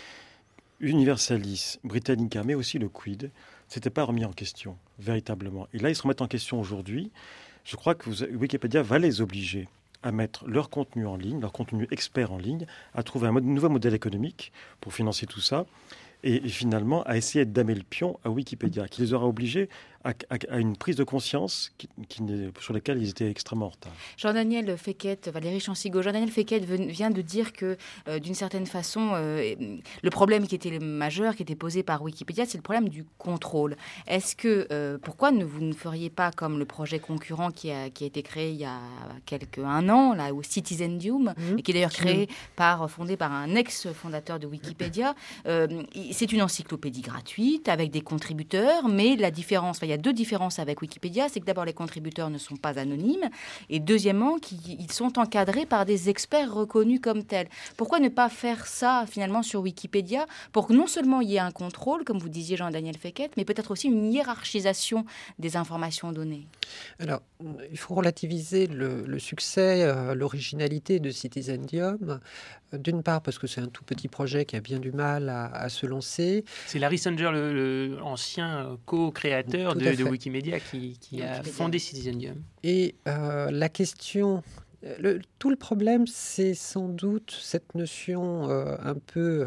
Universalis, Britannica, mais aussi le Quid, s'était pas remis en question, véritablement. Et là, ils se remettent en question aujourd'hui. Je crois que Wikipédia va les obliger à mettre leur contenu en ligne, leur contenu expert en ligne, à trouver un nouveau modèle économique pour financer tout ça, et finalement à essayer de damer le pion à Wikipédia, qui les aura obligés à une prise de conscience sur laquelle ils étaient extrêmement en retard. Jean-Daniel Fequet, Valérie Chansigo. Jean-Daniel Fequet vient de dire que, d'une certaine façon, le problème qui était majeur, qui était posé par Wikipédia, c'est le problème du contrôle. Est-ce que, pourquoi vous ne feriez pas comme le projet concurrent qui a été créé il y a un an, là, au Citizendium, et qui est d'ailleurs fondé par un ex-fondateur de Wikipédia. C'est une encyclopédie gratuite, avec des contributeurs, mais la différence... Il y a deux différences avec Wikipédia, c'est que d'abord les contributeurs ne sont pas anonymes et deuxièmement qu'ils sont encadrés par des experts reconnus comme tels. Pourquoi ne pas faire ça finalement sur Wikipédia pour que non seulement il y ait un contrôle, comme vous disiez Jean-Daniel Fequet, mais peut-être aussi une hiérarchisation des informations données? Alors, il faut relativiser le succès, l'originalité de Citizendium. D'une part parce que c'est un tout petit projet qui a bien du mal à se lancer. C'est Larry Sanger, l'ancien co-créateur de Wikimedia qui a fondé Citizendium. Et la question... tout le problème, c'est sans doute cette notion un peu...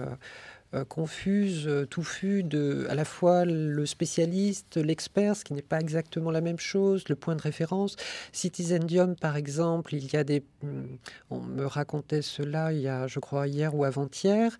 confuse, touffue de à la fois le spécialiste, l'expert, ce qui n'est pas exactement la même chose, le point de référence. Citizendium, par exemple, il y a on me racontait cela il y a, je crois, hier ou avant-hier.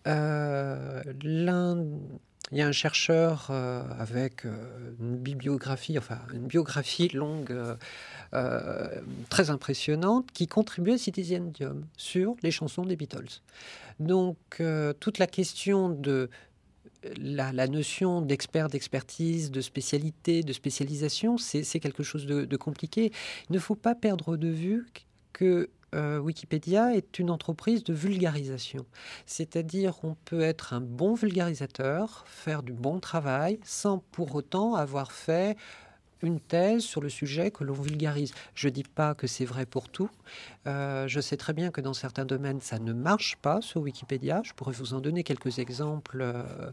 Il y a un chercheur avec une biographie longue, très impressionnante, qui contribuait à Citizendium sur les chansons des Beatles. Donc, toute la question de la notion d'expert, d'expertise, de spécialité, de spécialisation, c'est quelque chose de compliqué. Il ne faut pas perdre de vue que Wikipédia est une entreprise de vulgarisation. C'est-à-dire on peut être un bon vulgarisateur, faire du bon travail, sans pour autant avoir fait une thèse sur le sujet que l'on vulgarise. Je ne dis pas que c'est vrai pour tout. Je sais très bien que dans certains domaines, ça ne marche pas sur Wikipédia. Je pourrais vous en donner quelques exemples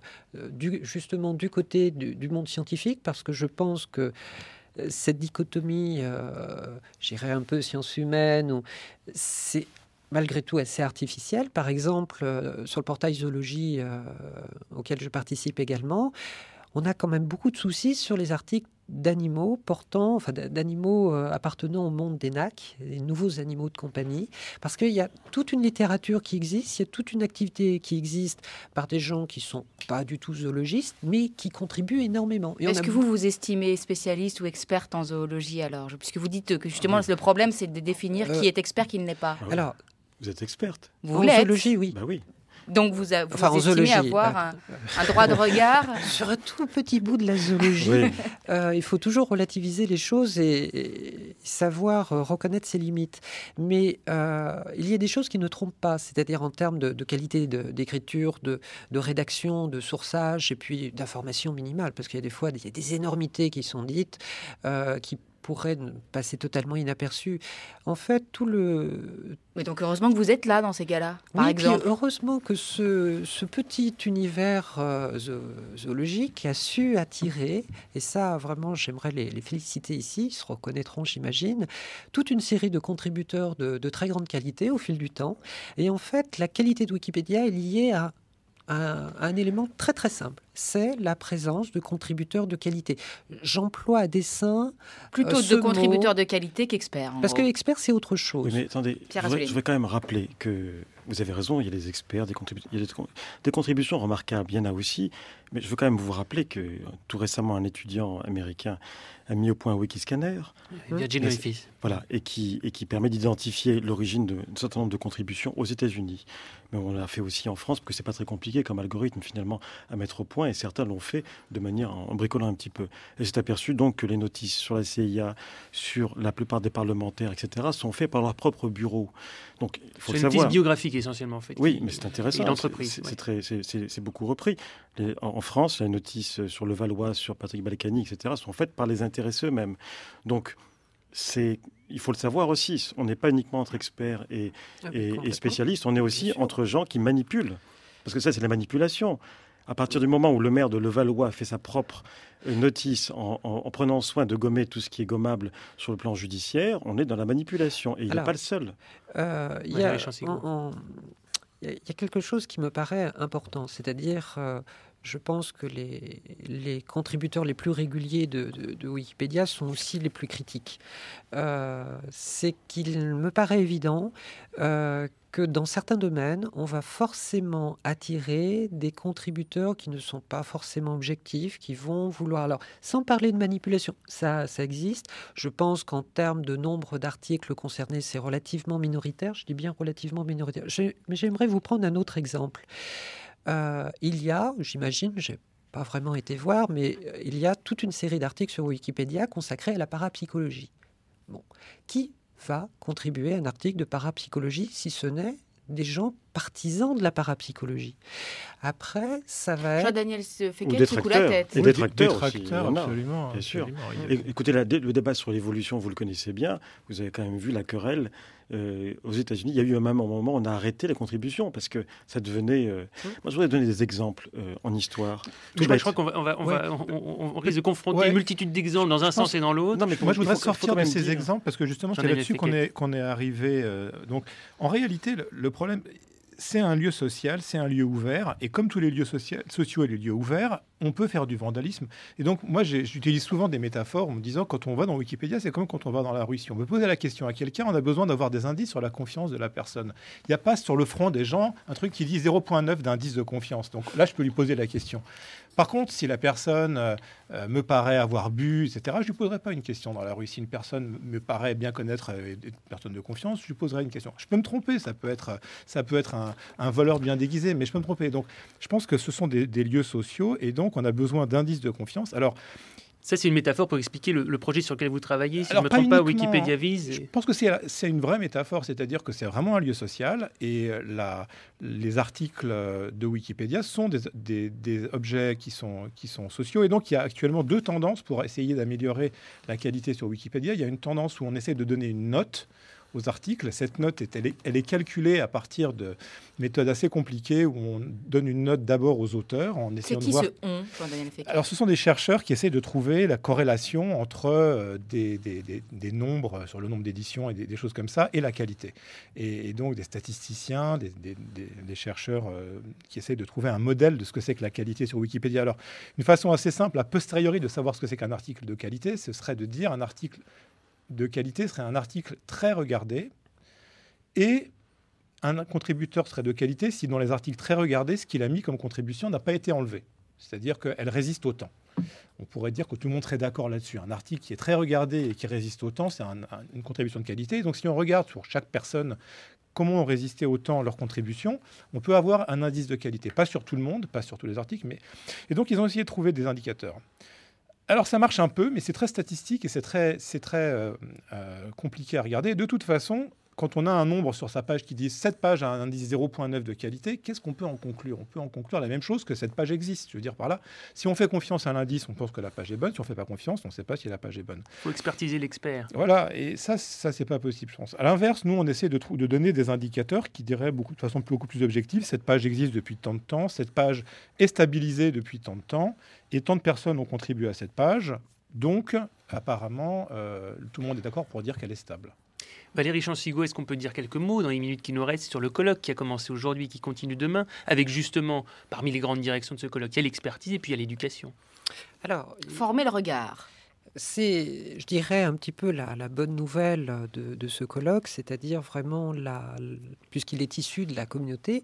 justement du côté du monde scientifique, parce que je pense que cette dichotomie, j'irais un peu sciences humaines, c'est malgré tout assez artificiel. Par exemple, sur le portail Zoologie auquel je participe également, on a quand même beaucoup de soucis sur les articles d'animaux d'animaux appartenant au monde des NAC, des nouveaux animaux de compagnie, parce qu'il y a toute une littérature qui existe, il y a toute une activité qui existe par des gens qui sont pas du tout zoologistes, mais qui contribuent énormément. Est-ce que vous vous estimez spécialiste ou experte en zoologie alors ? Puisque vous dites que justement le problème c'est de définir qui est expert, qui ne l'est pas. Alors, vous êtes experte. En zoologie, oui. Bah oui. Donc vous estimez avoir un droit de regard sur un tout petit bout de la zoologie. Oui. Il faut toujours relativiser les choses et savoir reconnaître ses limites. Mais il y a des choses qui ne trompent pas, c'est-à-dire en termes de qualité d'écriture, de rédaction, de sourçage et puis d'information minimale, parce qu'il y a des fois il y a des énormités qui sont dites qui pourrait passer totalement inaperçu. En fait, Mais donc, heureusement que vous êtes là, dans ces cas-là, par exemple. Puis heureusement que ce petit univers zoologique a su attirer, et ça, vraiment, j'aimerais les féliciter ici, ils se reconnaîtront, j'imagine, toute une série de contributeurs de très grande qualité au fil du temps. Et en fait, la qualité de Wikipédia est liée à un élément très très simple, c'est la présence de contributeurs de qualité. J'emploie à dessein plutôt de contributeurs de qualité qu'experts. Parce que expert c'est autre chose. Oui, mais attendez, je vais quand même rappeler que vous avez raison, il y a des experts, il y a des contributions remarquables, il y en a aussi, mais je veux quand même vous rappeler que tout récemment un étudiant américain a mis au point Wikiscanner. Voilà, et qui permet d'identifier l'origine d'un certain nombre de contributions aux États-Unis. Mais on l'a fait aussi en France, parce que c'est pas très compliqué comme algorithme finalement à mettre au point, et certains l'ont fait de manière en bricolant un petit peu. Et c'est aperçu donc que les notices sur la CIA, sur la plupart des parlementaires, etc., sont faits par leur propre bureau. Donc il faut le savoir. C'est une notice biographique essentiellement en fait. Oui, mais c'est intéressant. L'entreprise. C'est beaucoup repris. En France, les notices sur le Valois, sur Patrick Balkany, etc., sont faites par les intéressés eux-mêmes. Donc il faut le savoir aussi, on n'est pas uniquement entre experts et spécialistes, on est aussi entre gens qui manipulent. Parce que ça, c'est la manipulation. À partir du moment où le maire de Levallois fait sa propre notice en prenant soin de gommer tout ce qui est gommable sur le plan judiciaire, on est dans la manipulation. Et il n'est pas le seul. Il y a quelque chose qui me paraît important, c'est-à-dire... je pense que les contributeurs les plus réguliers de Wikipédia sont aussi les plus critiques. C'est qu'il me paraît évident que dans certains domaines, on va forcément attirer des contributeurs qui ne sont pas forcément objectifs, qui vont vouloir... Alors, sans parler de manipulation, ça existe. Je pense qu'en termes de nombre d'articles concernés, c'est relativement minoritaire. Je dis bien relativement minoritaire. Mais j'aimerais vous prendre un autre exemple. Il y a, j'imagine, je n'ai pas vraiment été voir, mais il y a toute une série d'articles sur Wikipédia consacrés à la parapsychologie. Bon. Qui va contribuer à un article de parapsychologie si ce n'est des gens partisans de la parapsychologie? Après, ça va être... Jean-Daniel Féquet secoue la tête. Et détracteurs aussi, absolument. Bien sûr. Écoutez, le débat sur l'évolution, vous le connaissez bien. Vous avez quand même vu la querelle aux États-Unis. Il y a eu même un moment où on a arrêté les contributions parce que ça devenait... Moi, je voudrais donner des exemples en histoire. Je crois qu'on risque de confronter une multitude d'exemples dans un sens et dans l'autre. Non, mais moi, je voudrais sortir de ces exemples parce que justement, c'est là-dessus qu'on est arrivé. Donc, en réalité, le problème... C'est un lieu social, c'est un lieu ouvert, et comme tous les lieux sociaux et les lieux ouverts, on peut faire du vandalisme. Et donc, moi, j'utilise souvent des métaphores en me disant, quand on va dans Wikipédia, c'est comme quand on va dans la rue. Si on veut poser la question à quelqu'un, on a besoin d'avoir des indices sur la confiance de la personne. Il n'y a pas sur le front des gens un truc qui dit 0,9 d'indice de confiance. Donc là, je peux lui poser la question. Par contre, si la personne me paraît avoir bu, etc., je ne lui poserai pas une question dans la rue. Si une personne me paraît bien connaître une personne de confiance, je lui poserai une question. Je peux me tromper, ça peut être un voleur bien déguisé, mais je peux me tromper. Donc, je pense que ce sont des lieux sociaux, et donc on a besoin d'indices de confiance. Alors, Ça, c'est une métaphore pour expliquer le projet sur lequel vous travaillez. Si je ne me trompe pas, Wikipédia vise. Je pense que c'est une vraie métaphore, c'est-à-dire que c'est vraiment un lieu social et les articles de Wikipédia sont des objets qui sont sociaux. Et donc, il y a actuellement 2 tendances pour essayer d'améliorer la qualité sur Wikipédia. Il y a une tendance où on essaie de donner une note aux articles. Cette note, elle est calculée à partir de méthodes assez compliquées où on donne une note d'abord aux auteurs en essayant de voir... C'est qui ce « on » Jean-Daniel Féquet? Alors, ce sont des chercheurs qui essaient de trouver la corrélation entre des nombres sur le nombre d'éditions et des choses comme ça et la qualité. Et donc, des statisticiens, des chercheurs qui essaient de trouver un modèle de ce que c'est que la qualité sur Wikipédia. Alors, une façon assez simple, a posteriori, de savoir ce que c'est qu'un article de qualité, ce serait de dire un article de qualité serait un article très regardé et un contributeur serait de qualité si dans les articles très regardés, ce qu'il a mis comme contribution n'a pas été enlevé. C'est-à-dire qu'elle résiste au temps. On pourrait dire que tout le monde serait d'accord là-dessus. Un article qui est très regardé et qui résiste au temps, c'est une contribution de qualité. Donc si on regarde sur chaque personne comment ont résisté au temps leurs contributions, on peut avoir un indice de qualité. Pas sur tout le monde, pas sur tous les articles, mais... Et donc ils ont essayé de trouver des indicateurs. Alors, ça marche un peu, mais c'est très statistique et c'est très compliqué à regarder. De toute façon, quand on a un nombre sur sa page qui dit cette page a un indice 0,9 de qualité, qu'est-ce qu'on peut en conclure? On peut en conclure la même chose, que cette page existe. Je veux dire par là, si on fait confiance à l'indice, on pense que la page est bonne. Si on ne fait pas confiance, on ne sait pas si la page est bonne. Il faut expertiser l'expert. Voilà, et ça c'est pas possible, je pense. À l'inverse, nous, on essaie de donner des indicateurs qui diraient de façon beaucoup plus objective. Cette page existe depuis tant de temps, cette page est stabilisée depuis tant de temps, et tant de personnes ont contribué à cette page. Donc, apparemment, tout le monde est d'accord pour dire qu'elle est stable. Valérie Chansigo, est-ce qu'on peut dire quelques mots dans les minutes qui nous restent sur le colloque qui a commencé aujourd'hui, qui continue demain, avec justement, parmi les grandes directions de ce colloque, il y a l'expertise et puis il y a l'éducation. Alors, former le regard. C'est, je dirais, un petit peu la bonne nouvelle de ce colloque, c'est-à-dire vraiment, puisqu'il est issu de la communauté,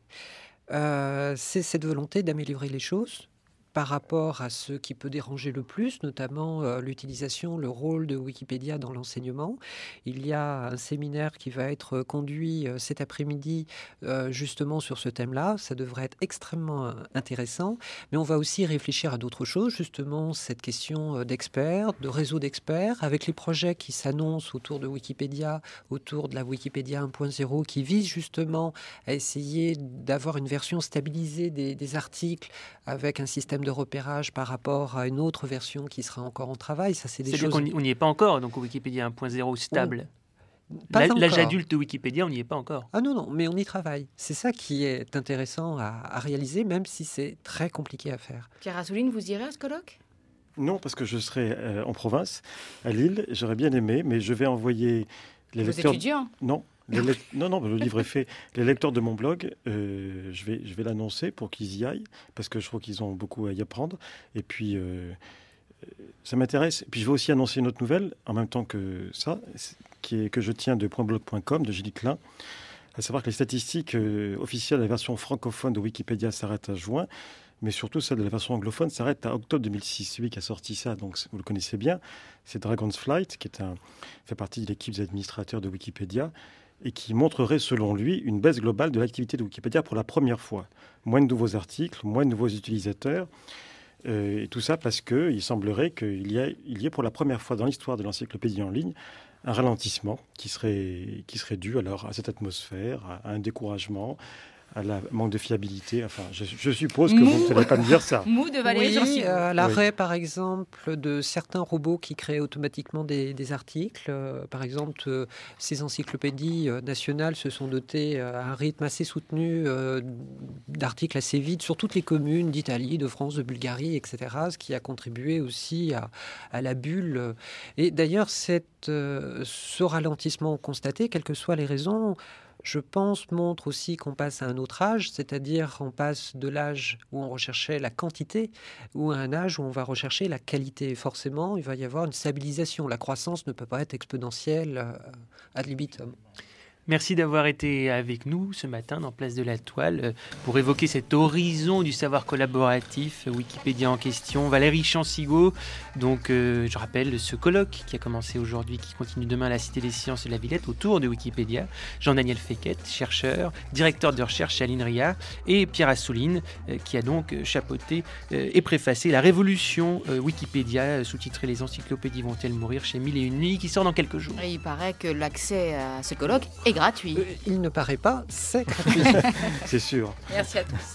c'est cette volonté d'améliorer les choses par rapport à ce qui peut déranger le plus, notamment l'utilisation, le rôle de Wikipédia dans l'enseignement. Il y a un séminaire qui va être conduit cet après-midi justement sur ce thème-là. Ça devrait être extrêmement intéressant, mais on va aussi réfléchir à d'autres choses, justement cette question d'experts, de réseau d'experts, avec les projets qui s'annoncent autour de Wikipédia, autour de la Wikipédia 1.0, qui visent justement à essayer d'avoir une version stabilisée des articles avec un système de repérage par rapport à une autre version qui sera encore en travail. Ça, c'est des choses... C'est-à-dire qu'on n'y est pas encore, donc au Wikipédia 1.0 stable. L'âge adulte de Wikipédia, on n'y est pas encore. Ah non, mais on y travaille. C'est ça qui est intéressant à réaliser, même si c'est très compliqué à faire. Pierre Assouline, vous irez à ce colloque ? Non, parce que je serai en province, à Lille. J'aurais bien aimé, mais je vais envoyer les lecteurs... étudiants ? Non. Non, le livre est fait. Les lecteurs de mon blog, je vais l'annoncer pour qu'ils y aillent, parce que je crois qu'ils ont beaucoup à y apprendre. Et puis, ça m'intéresse. Et puis, je vais aussi annoncer une autre nouvelle, en même temps que ça, que je tiens de .blog.com, de Gilles Klein, à savoir que les statistiques officielles de la version francophone de Wikipédia s'arrêtent à juin, mais surtout celle de la version anglophone s'arrête à octobre 2006. Celui qui a sorti ça, donc vous le connaissez bien, c'est Dragon's Flight, qui fait partie de l'équipe des administrateurs de Wikipédia, et qui montrerait, selon lui, une baisse globale de l'activité de Wikipédia pour la première fois. Moins de nouveaux articles, moins de nouveaux utilisateurs, et tout ça parce qu'il semblerait qu'il y ait pour la première fois dans l'histoire de l'encyclopédie en ligne un ralentissement qui serait dû alors à cette atmosphère, à un découragement, à la manque de fiabilité. Enfin, je suppose que vous n'allez pas me dire ça. Mou de Valérie Chansigo. L'arrêt, par exemple, de certains robots qui créent automatiquement des articles. Par exemple, ces encyclopédies nationales se sont dotées à un rythme assez soutenu d'articles assez vite sur toutes les communes d'Italie, de France, de Bulgarie, etc., ce qui a contribué aussi à la bulle. Et d'ailleurs, ce ralentissement constaté, quelles que soient les raisons, je pense, montre aussi qu'on passe à un autre âge, c'est-à-dire on passe de l'âge où on recherchait la quantité ou à un âge où on va rechercher la qualité. Forcément, il va y avoir une stabilisation. La croissance ne peut pas être exponentielle ad libitum. Merci d'avoir été avec nous ce matin dans Place de la Toile pour évoquer cet horizon du savoir collaboratif, Wikipédia en question. Valérie Chansigo, donc je rappelle ce colloque qui a commencé aujourd'hui, qui continue demain à la Cité des Sciences de la Villette autour de Wikipédia. Jean-Daniel Fequet, chercheur, directeur de recherche à l'INRIA, et Pierre Assouline qui a donc chapeauté et préfacé La Révolution Wikipédia, sous-titré Les encyclopédies vont-elles mourir chez Mille et Une Nuits, qui sort dans quelques jours. Et il paraît que l'accès à ce colloque est gratuit. Il ne paraît pas, c'est gratuit. C'est sûr. Merci à tous.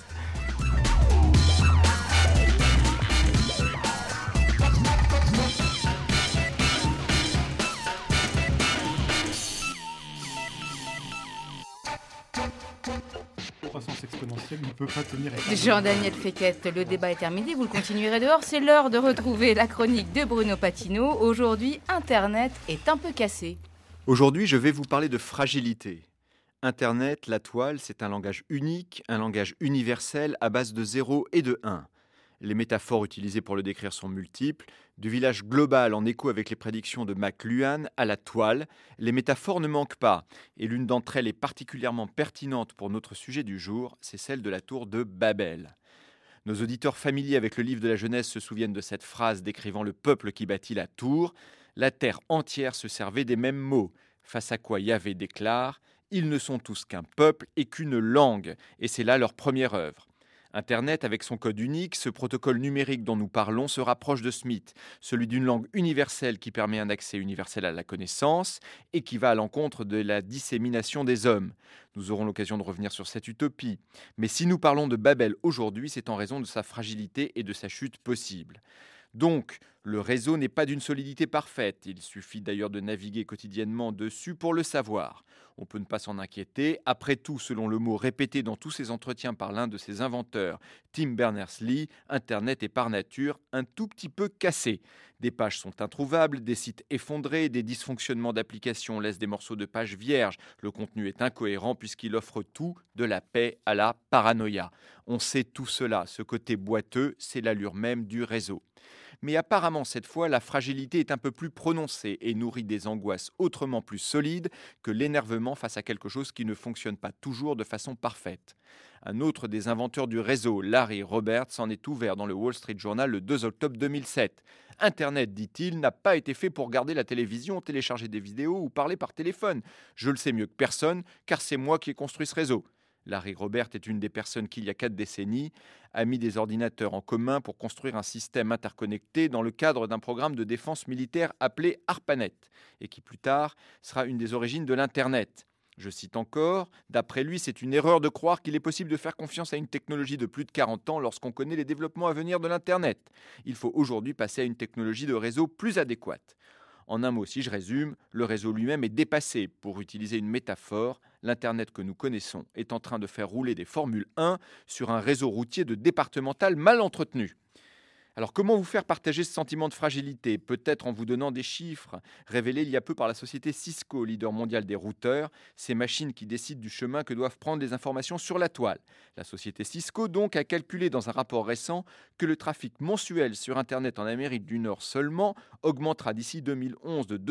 Croissance exponentielle ne peut pas tenir. Jean-Daniel Fequet, le débat est terminé, vous le continuerez dehors. C'est l'heure de retrouver la chronique de Bruno Patinaud. Aujourd'hui, Internet est un peu cassé. Aujourd'hui, je vais vous parler de fragilité. Internet, la toile, c'est un langage unique, un langage universel à base de 0 et de 1. Les métaphores utilisées pour le décrire sont multiples. Du village global en écho avec les prédictions de McLuhan à la toile, les métaphores ne manquent pas. Et l'une d'entre elles est particulièrement pertinente pour notre sujet du jour, c'est celle de la tour de Babel. Nos auditeurs familiers avec le livre de la Genèse se souviennent de cette phrase décrivant le peuple qui bâtit la tour. La terre entière se servait des mêmes mots, face à quoi Yahvé déclare « Ils ne sont tous qu'un peuple et qu'une langue », et c'est là leur première œuvre. Internet, avec son code unique, ce protocole numérique dont nous parlons, se rapproche de Smith, celui d'une langue universelle qui permet un accès universel à la connaissance et qui va à l'encontre de la dissémination des hommes. Nous aurons l'occasion de revenir sur cette utopie. Mais si nous parlons de Babel aujourd'hui, c'est en raison de sa fragilité et de sa chute possible. Donc, le réseau n'est pas d'une solidité parfaite. Il suffit d'ailleurs de naviguer quotidiennement dessus pour le savoir. On peut ne pas s'en inquiéter. Après tout, selon le mot répété dans tous ces entretiens par l'un de ses inventeurs, Tim Berners-Lee, Internet est par nature un tout petit peu cassé. Des pages sont introuvables, des sites effondrés, des dysfonctionnements d'applications laissent des morceaux de pages vierges. Le contenu est incohérent puisqu'il offre tout, de la paix à la paranoïa. On sait tout cela. Ce côté boiteux, c'est l'allure même du réseau. Mais apparemment, cette fois, la fragilité est un peu plus prononcée et nourrit des angoisses autrement plus solides que l'énervement face à quelque chose qui ne fonctionne pas toujours de façon parfaite. Un autre des inventeurs du réseau, Larry Roberts, s'en est ouvert dans le Wall Street Journal le 2 octobre 2007. Internet, dit-il, n'a pas été fait pour regarder la télévision, télécharger des vidéos ou parler par téléphone. Je le sais mieux que personne, car c'est moi qui ai construit ce réseau. Larry Roberts est une des personnes qui, il y a 4 décennies, a mis des ordinateurs en commun pour construire un système interconnecté dans le cadre d'un programme de défense militaire appelé ARPANET, et qui plus tard sera une des origines de l'Internet. Je cite encore, d'après lui, c'est une erreur de croire qu'il est possible de faire confiance à une technologie de plus de 40 ans lorsqu'on connaît les développements à venir de l'Internet. Il faut aujourd'hui passer à une technologie de réseau plus adéquate. En un mot, si je résume, le réseau lui-même est dépassé. Pour utiliser une métaphore, l'Internet que nous connaissons est en train de faire rouler des Formule 1 sur un réseau routier de départemental mal entretenu. Alors comment vous faire partager ce sentiment de fragilité ? Peut-être en vous donnant des chiffres révélés il y a peu par la société Cisco, leader mondial des routeurs, ces machines qui décident du chemin que doivent prendre les informations sur la toile. La société Cisco donc a calculé dans un rapport récent que le trafic mensuel sur Internet en Amérique du Nord seulement augmentera d'ici 2011 de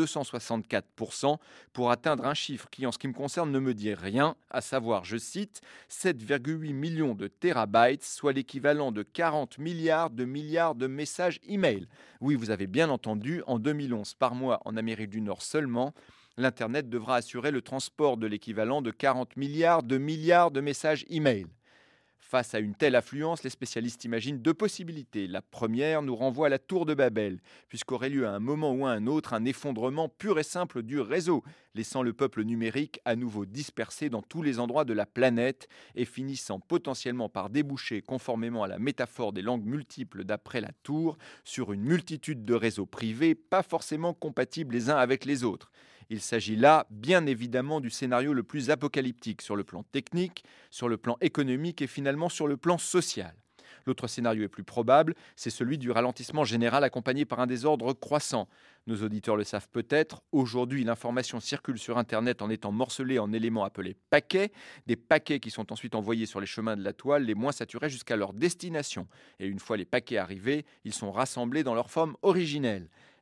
264% pour atteindre un chiffre qui en ce qui me concerne ne me dit rien, à savoir, je cite, 7,8 millions de terabytes, soit l'équivalent de 40 milliards de messages e-mail. Oui, vous avez bien entendu, en 2011 par mois en Amérique du Nord seulement, l'Internet devra assurer le transport de l'équivalent de 40 milliards de messages e-mail. Face à une telle affluence, les spécialistes imaginent 2 possibilités. La première nous renvoie à la tour de Babel, puisqu'aurait lieu à un moment ou à un autre un effondrement pur et simple du réseau, laissant le peuple numérique à nouveau dispersé dans tous les endroits de la planète et finissant potentiellement par déboucher, conformément à la métaphore des langues multiples d'après la tour, sur une multitude de réseaux privés pas forcément compatibles les uns avec les autres. Il s'agit là, bien évidemment, du scénario le plus apocalyptique sur le plan technique, sur le plan économique et finalement sur le plan social. L'autre scénario est plus probable, c'est celui du ralentissement général accompagné par un désordre croissant. Nos auditeurs le savent peut-être, aujourd'hui l'information circule sur Internet en étant morcelée en éléments appelés paquets, des paquets qui sont ensuite envoyés sur les chemins de la toile les moins saturés jusqu'à leur destination. Et une fois les paquets arrivés, ils sont rassemblés dans leur forme originelle.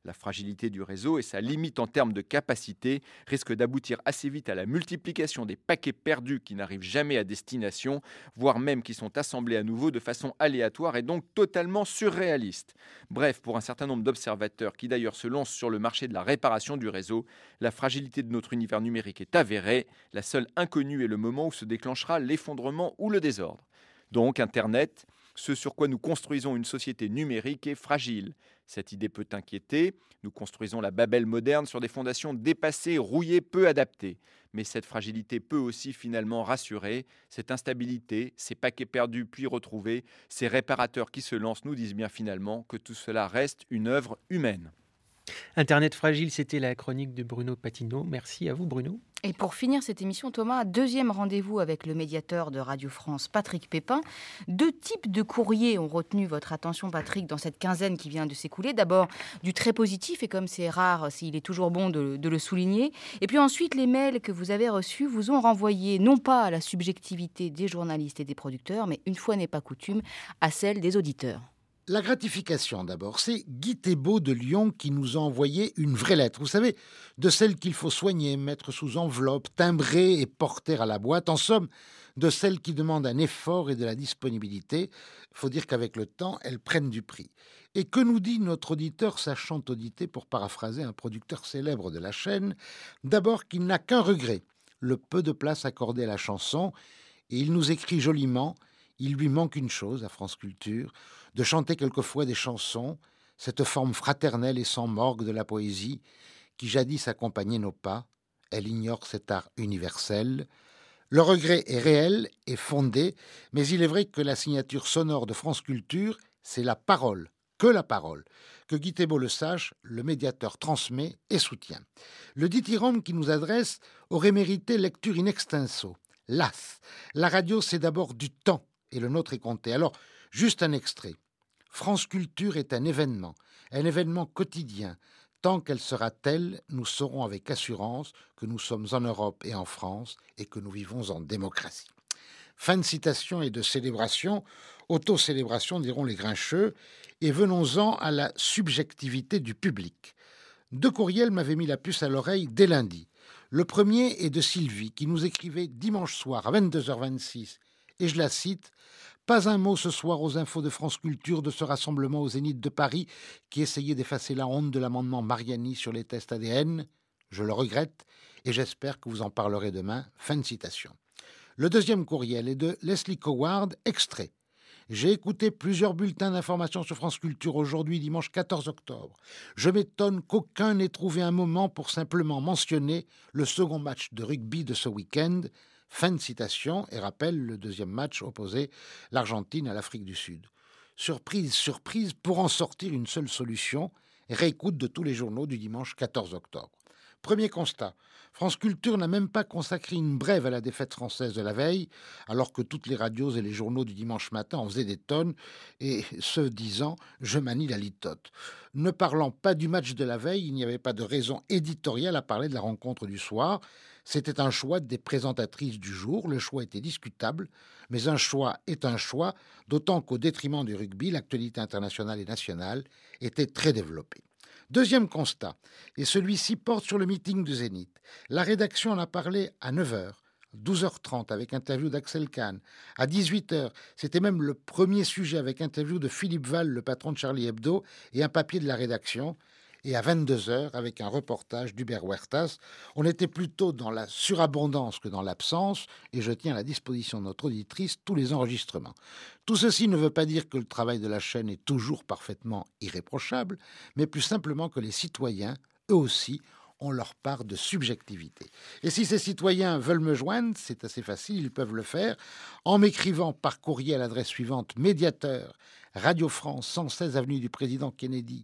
La fragilité du réseau et sa limite en termes de capacité risquent d'aboutir assez vite à la multiplication des paquets perdus qui n'arrivent jamais à destination, voire même qui sont assemblés à nouveau de façon aléatoire et donc totalement surréaliste. Bref, pour un certain nombre d'observateurs qui d'ailleurs se lancent sur le marché de la réparation du réseau, la fragilité de notre univers numérique est avérée. La seule inconnue est le moment où se déclenchera l'effondrement ou le désordre. Donc Internet, ce sur quoi nous construisons une société numérique, est fragile. Cette idée peut inquiéter. Nous construisons la Babel moderne sur des fondations dépassées, rouillées, peu adaptées. Mais cette fragilité peut aussi finalement rassurer. Cette instabilité, ces paquets perdus puis retrouvés, ces réparateurs qui se lancent nous disent bien finalement que tout cela reste une œuvre humaine. Internet fragile, c'était la chronique de Bruno Patinault. Merci à vous, Bruno. Et pour finir cette émission, Thomas, deuxième rendez-vous avec le médiateur de Radio France, Patrick Pépin. 2 types de courriers ont retenu votre attention, Patrick, dans cette quinzaine qui vient de s'écouler. D'abord, du très positif, et comme c'est rare, il est toujours bon de le souligner. Et puis ensuite, les mails que vous avez reçus vous ont renvoyé, non pas à la subjectivité des journalistes et des producteurs, mais une fois n'est pas coutume, à celle des auditeurs. La gratification d'abord, c'est Guy Thébault de Lyon qui nous a envoyé une vraie lettre. Vous savez, de celle qu'il faut soigner, mettre sous enveloppe, timbrer et porter à la boîte. En somme, de celles qui demandent un effort et de la disponibilité. Il faut dire qu'avec le temps, elles prennent du prix. Et que nous dit notre auditeur sachant auditer, pour paraphraser un producteur célèbre de la chaîne? D'abord qu'il n'a qu'un regret, le peu de place accordée à la chanson. Et il nous écrit joliment: il lui manque une chose à France Culture, de chanter quelquefois des chansons, cette forme fraternelle et sans morgue de la poésie qui jadis accompagnait nos pas. Elle ignore cet art universel. Le regret est réel et fondé, mais il est vrai que la signature sonore de France Culture, c'est la parole, que la parole. Que Guy Thébault le sache, le médiateur transmet et soutient. Le dithyrambe qui nous adresse aurait mérité lecture in extenso. Las, la radio c'est d'abord du temps, et le nôtre est compté. Alors, juste un extrait. France Culture est un événement quotidien. Tant qu'elle sera telle, nous saurons avec assurance que nous sommes en Europe et en France et que nous vivons en démocratie. Fin de citation et de célébration, auto-célébration diront les grincheux, et venons-en à la subjectivité du public. 2 courriels m'avaient mis la puce à l'oreille dès lundi. Le premier est de Sylvie qui nous écrivait dimanche soir à 22h26, et je la cite: « Pas un mot ce soir aux infos de France Culture de ce rassemblement au Zénith de Paris qui essayait d'effacer la honte de l'amendement Mariani sur les tests ADN. Je le regrette et j'espère que vous en parlerez demain. » Fin de citation. Le deuxième courriel est de Leslie Coward, extrait. « J'ai écouté plusieurs bulletins d'information sur France Culture aujourd'hui, dimanche 14 octobre. Je m'étonne qu'aucun n'ait trouvé un moment pour simplement mentionner le second match de rugby de ce week-end. » Fin de citation, et rappelle le deuxième match opposé l'Argentine à l'Afrique du Sud. Surprise, surprise, pour en sortir une seule solution, réécoute de tous les journaux du dimanche 14 octobre. Premier constat, France Culture n'a même pas consacré une brève à la défaite française de la veille, alors que toutes les radios et les journaux du dimanche matin en faisaient des tonnes, et ce disant « je manie la litote ». Ne parlant pas du match de la veille, il n'y avait pas de raison éditoriale à parler de la rencontre du soir. C'était un choix des présentatrices du jour, le choix était discutable, mais un choix est un choix, d'autant qu'au détriment du rugby, l'actualité internationale et nationale était très développée. Deuxième constat, et celui-ci porte sur le meeting du Zénith. La rédaction en a parlé à 9h, 12h30 avec interview d'Axel Kahn. À 18h, c'était même le premier sujet avec interview de Philippe Val, le patron de Charlie Hebdo, et un papier de la rédaction. Et à 22h, avec un reportage d'Hubert Huertas, on était plutôt dans la surabondance que dans l'absence, et je tiens à la disposition de notre auditrice tous les enregistrements. Tout ceci ne veut pas dire que le travail de la chaîne est toujours parfaitement irréprochable, mais plus simplement que les citoyens, eux aussi, ont leur part de subjectivité. Et si ces citoyens veulent me joindre, c'est assez facile, ils peuvent le faire en m'écrivant par courrier à l'adresse suivante: médiateur, Radio France, 116 avenue du Président Kennedy,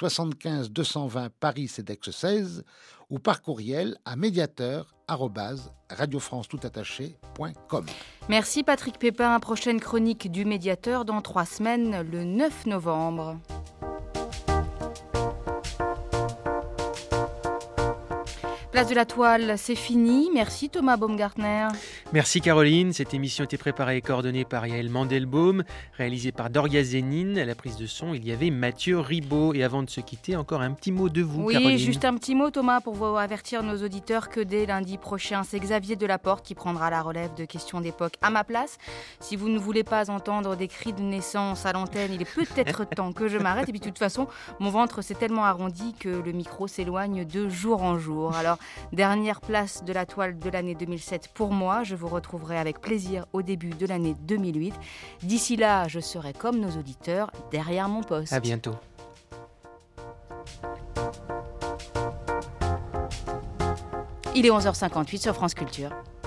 75 220 Paris CEDEX 16, ou par courriel à médiateur@radiofrancetoutattaché.com. Merci Patrick Pépin. Prochaine chronique du médiateur dans 3 semaines, le 9 novembre. Place de la Toile, c'est fini. Merci Thomas Baumgartner. Merci Caroline. Cette émission était préparée et coordonnée par Yael Mandelbaum, réalisée par Doria Zénine. À la prise de son, il y avait Mathieu Ribaud. Et avant de se quitter, encore un petit mot de vous, oui, Caroline. Oui, juste un petit mot Thomas pour vous avertir nos auditeurs que dès lundi prochain, c'est Xavier Delaporte qui prendra la relève de Questions d'époque à ma place. Si vous ne voulez pas entendre des cris de naissance à l'antenne, il est peut-être temps que je m'arrête. Et puis de toute façon, mon ventre s'est tellement arrondi que le micro s'éloigne de jour en jour. Alors, dernière place de la Toile de l'année 2007 pour moi. Je vous retrouverai avec plaisir au début de l'année 2008. D'ici là, je serai comme nos auditeurs derrière mon poste. À bientôt. Il est 11h58 sur France Culture.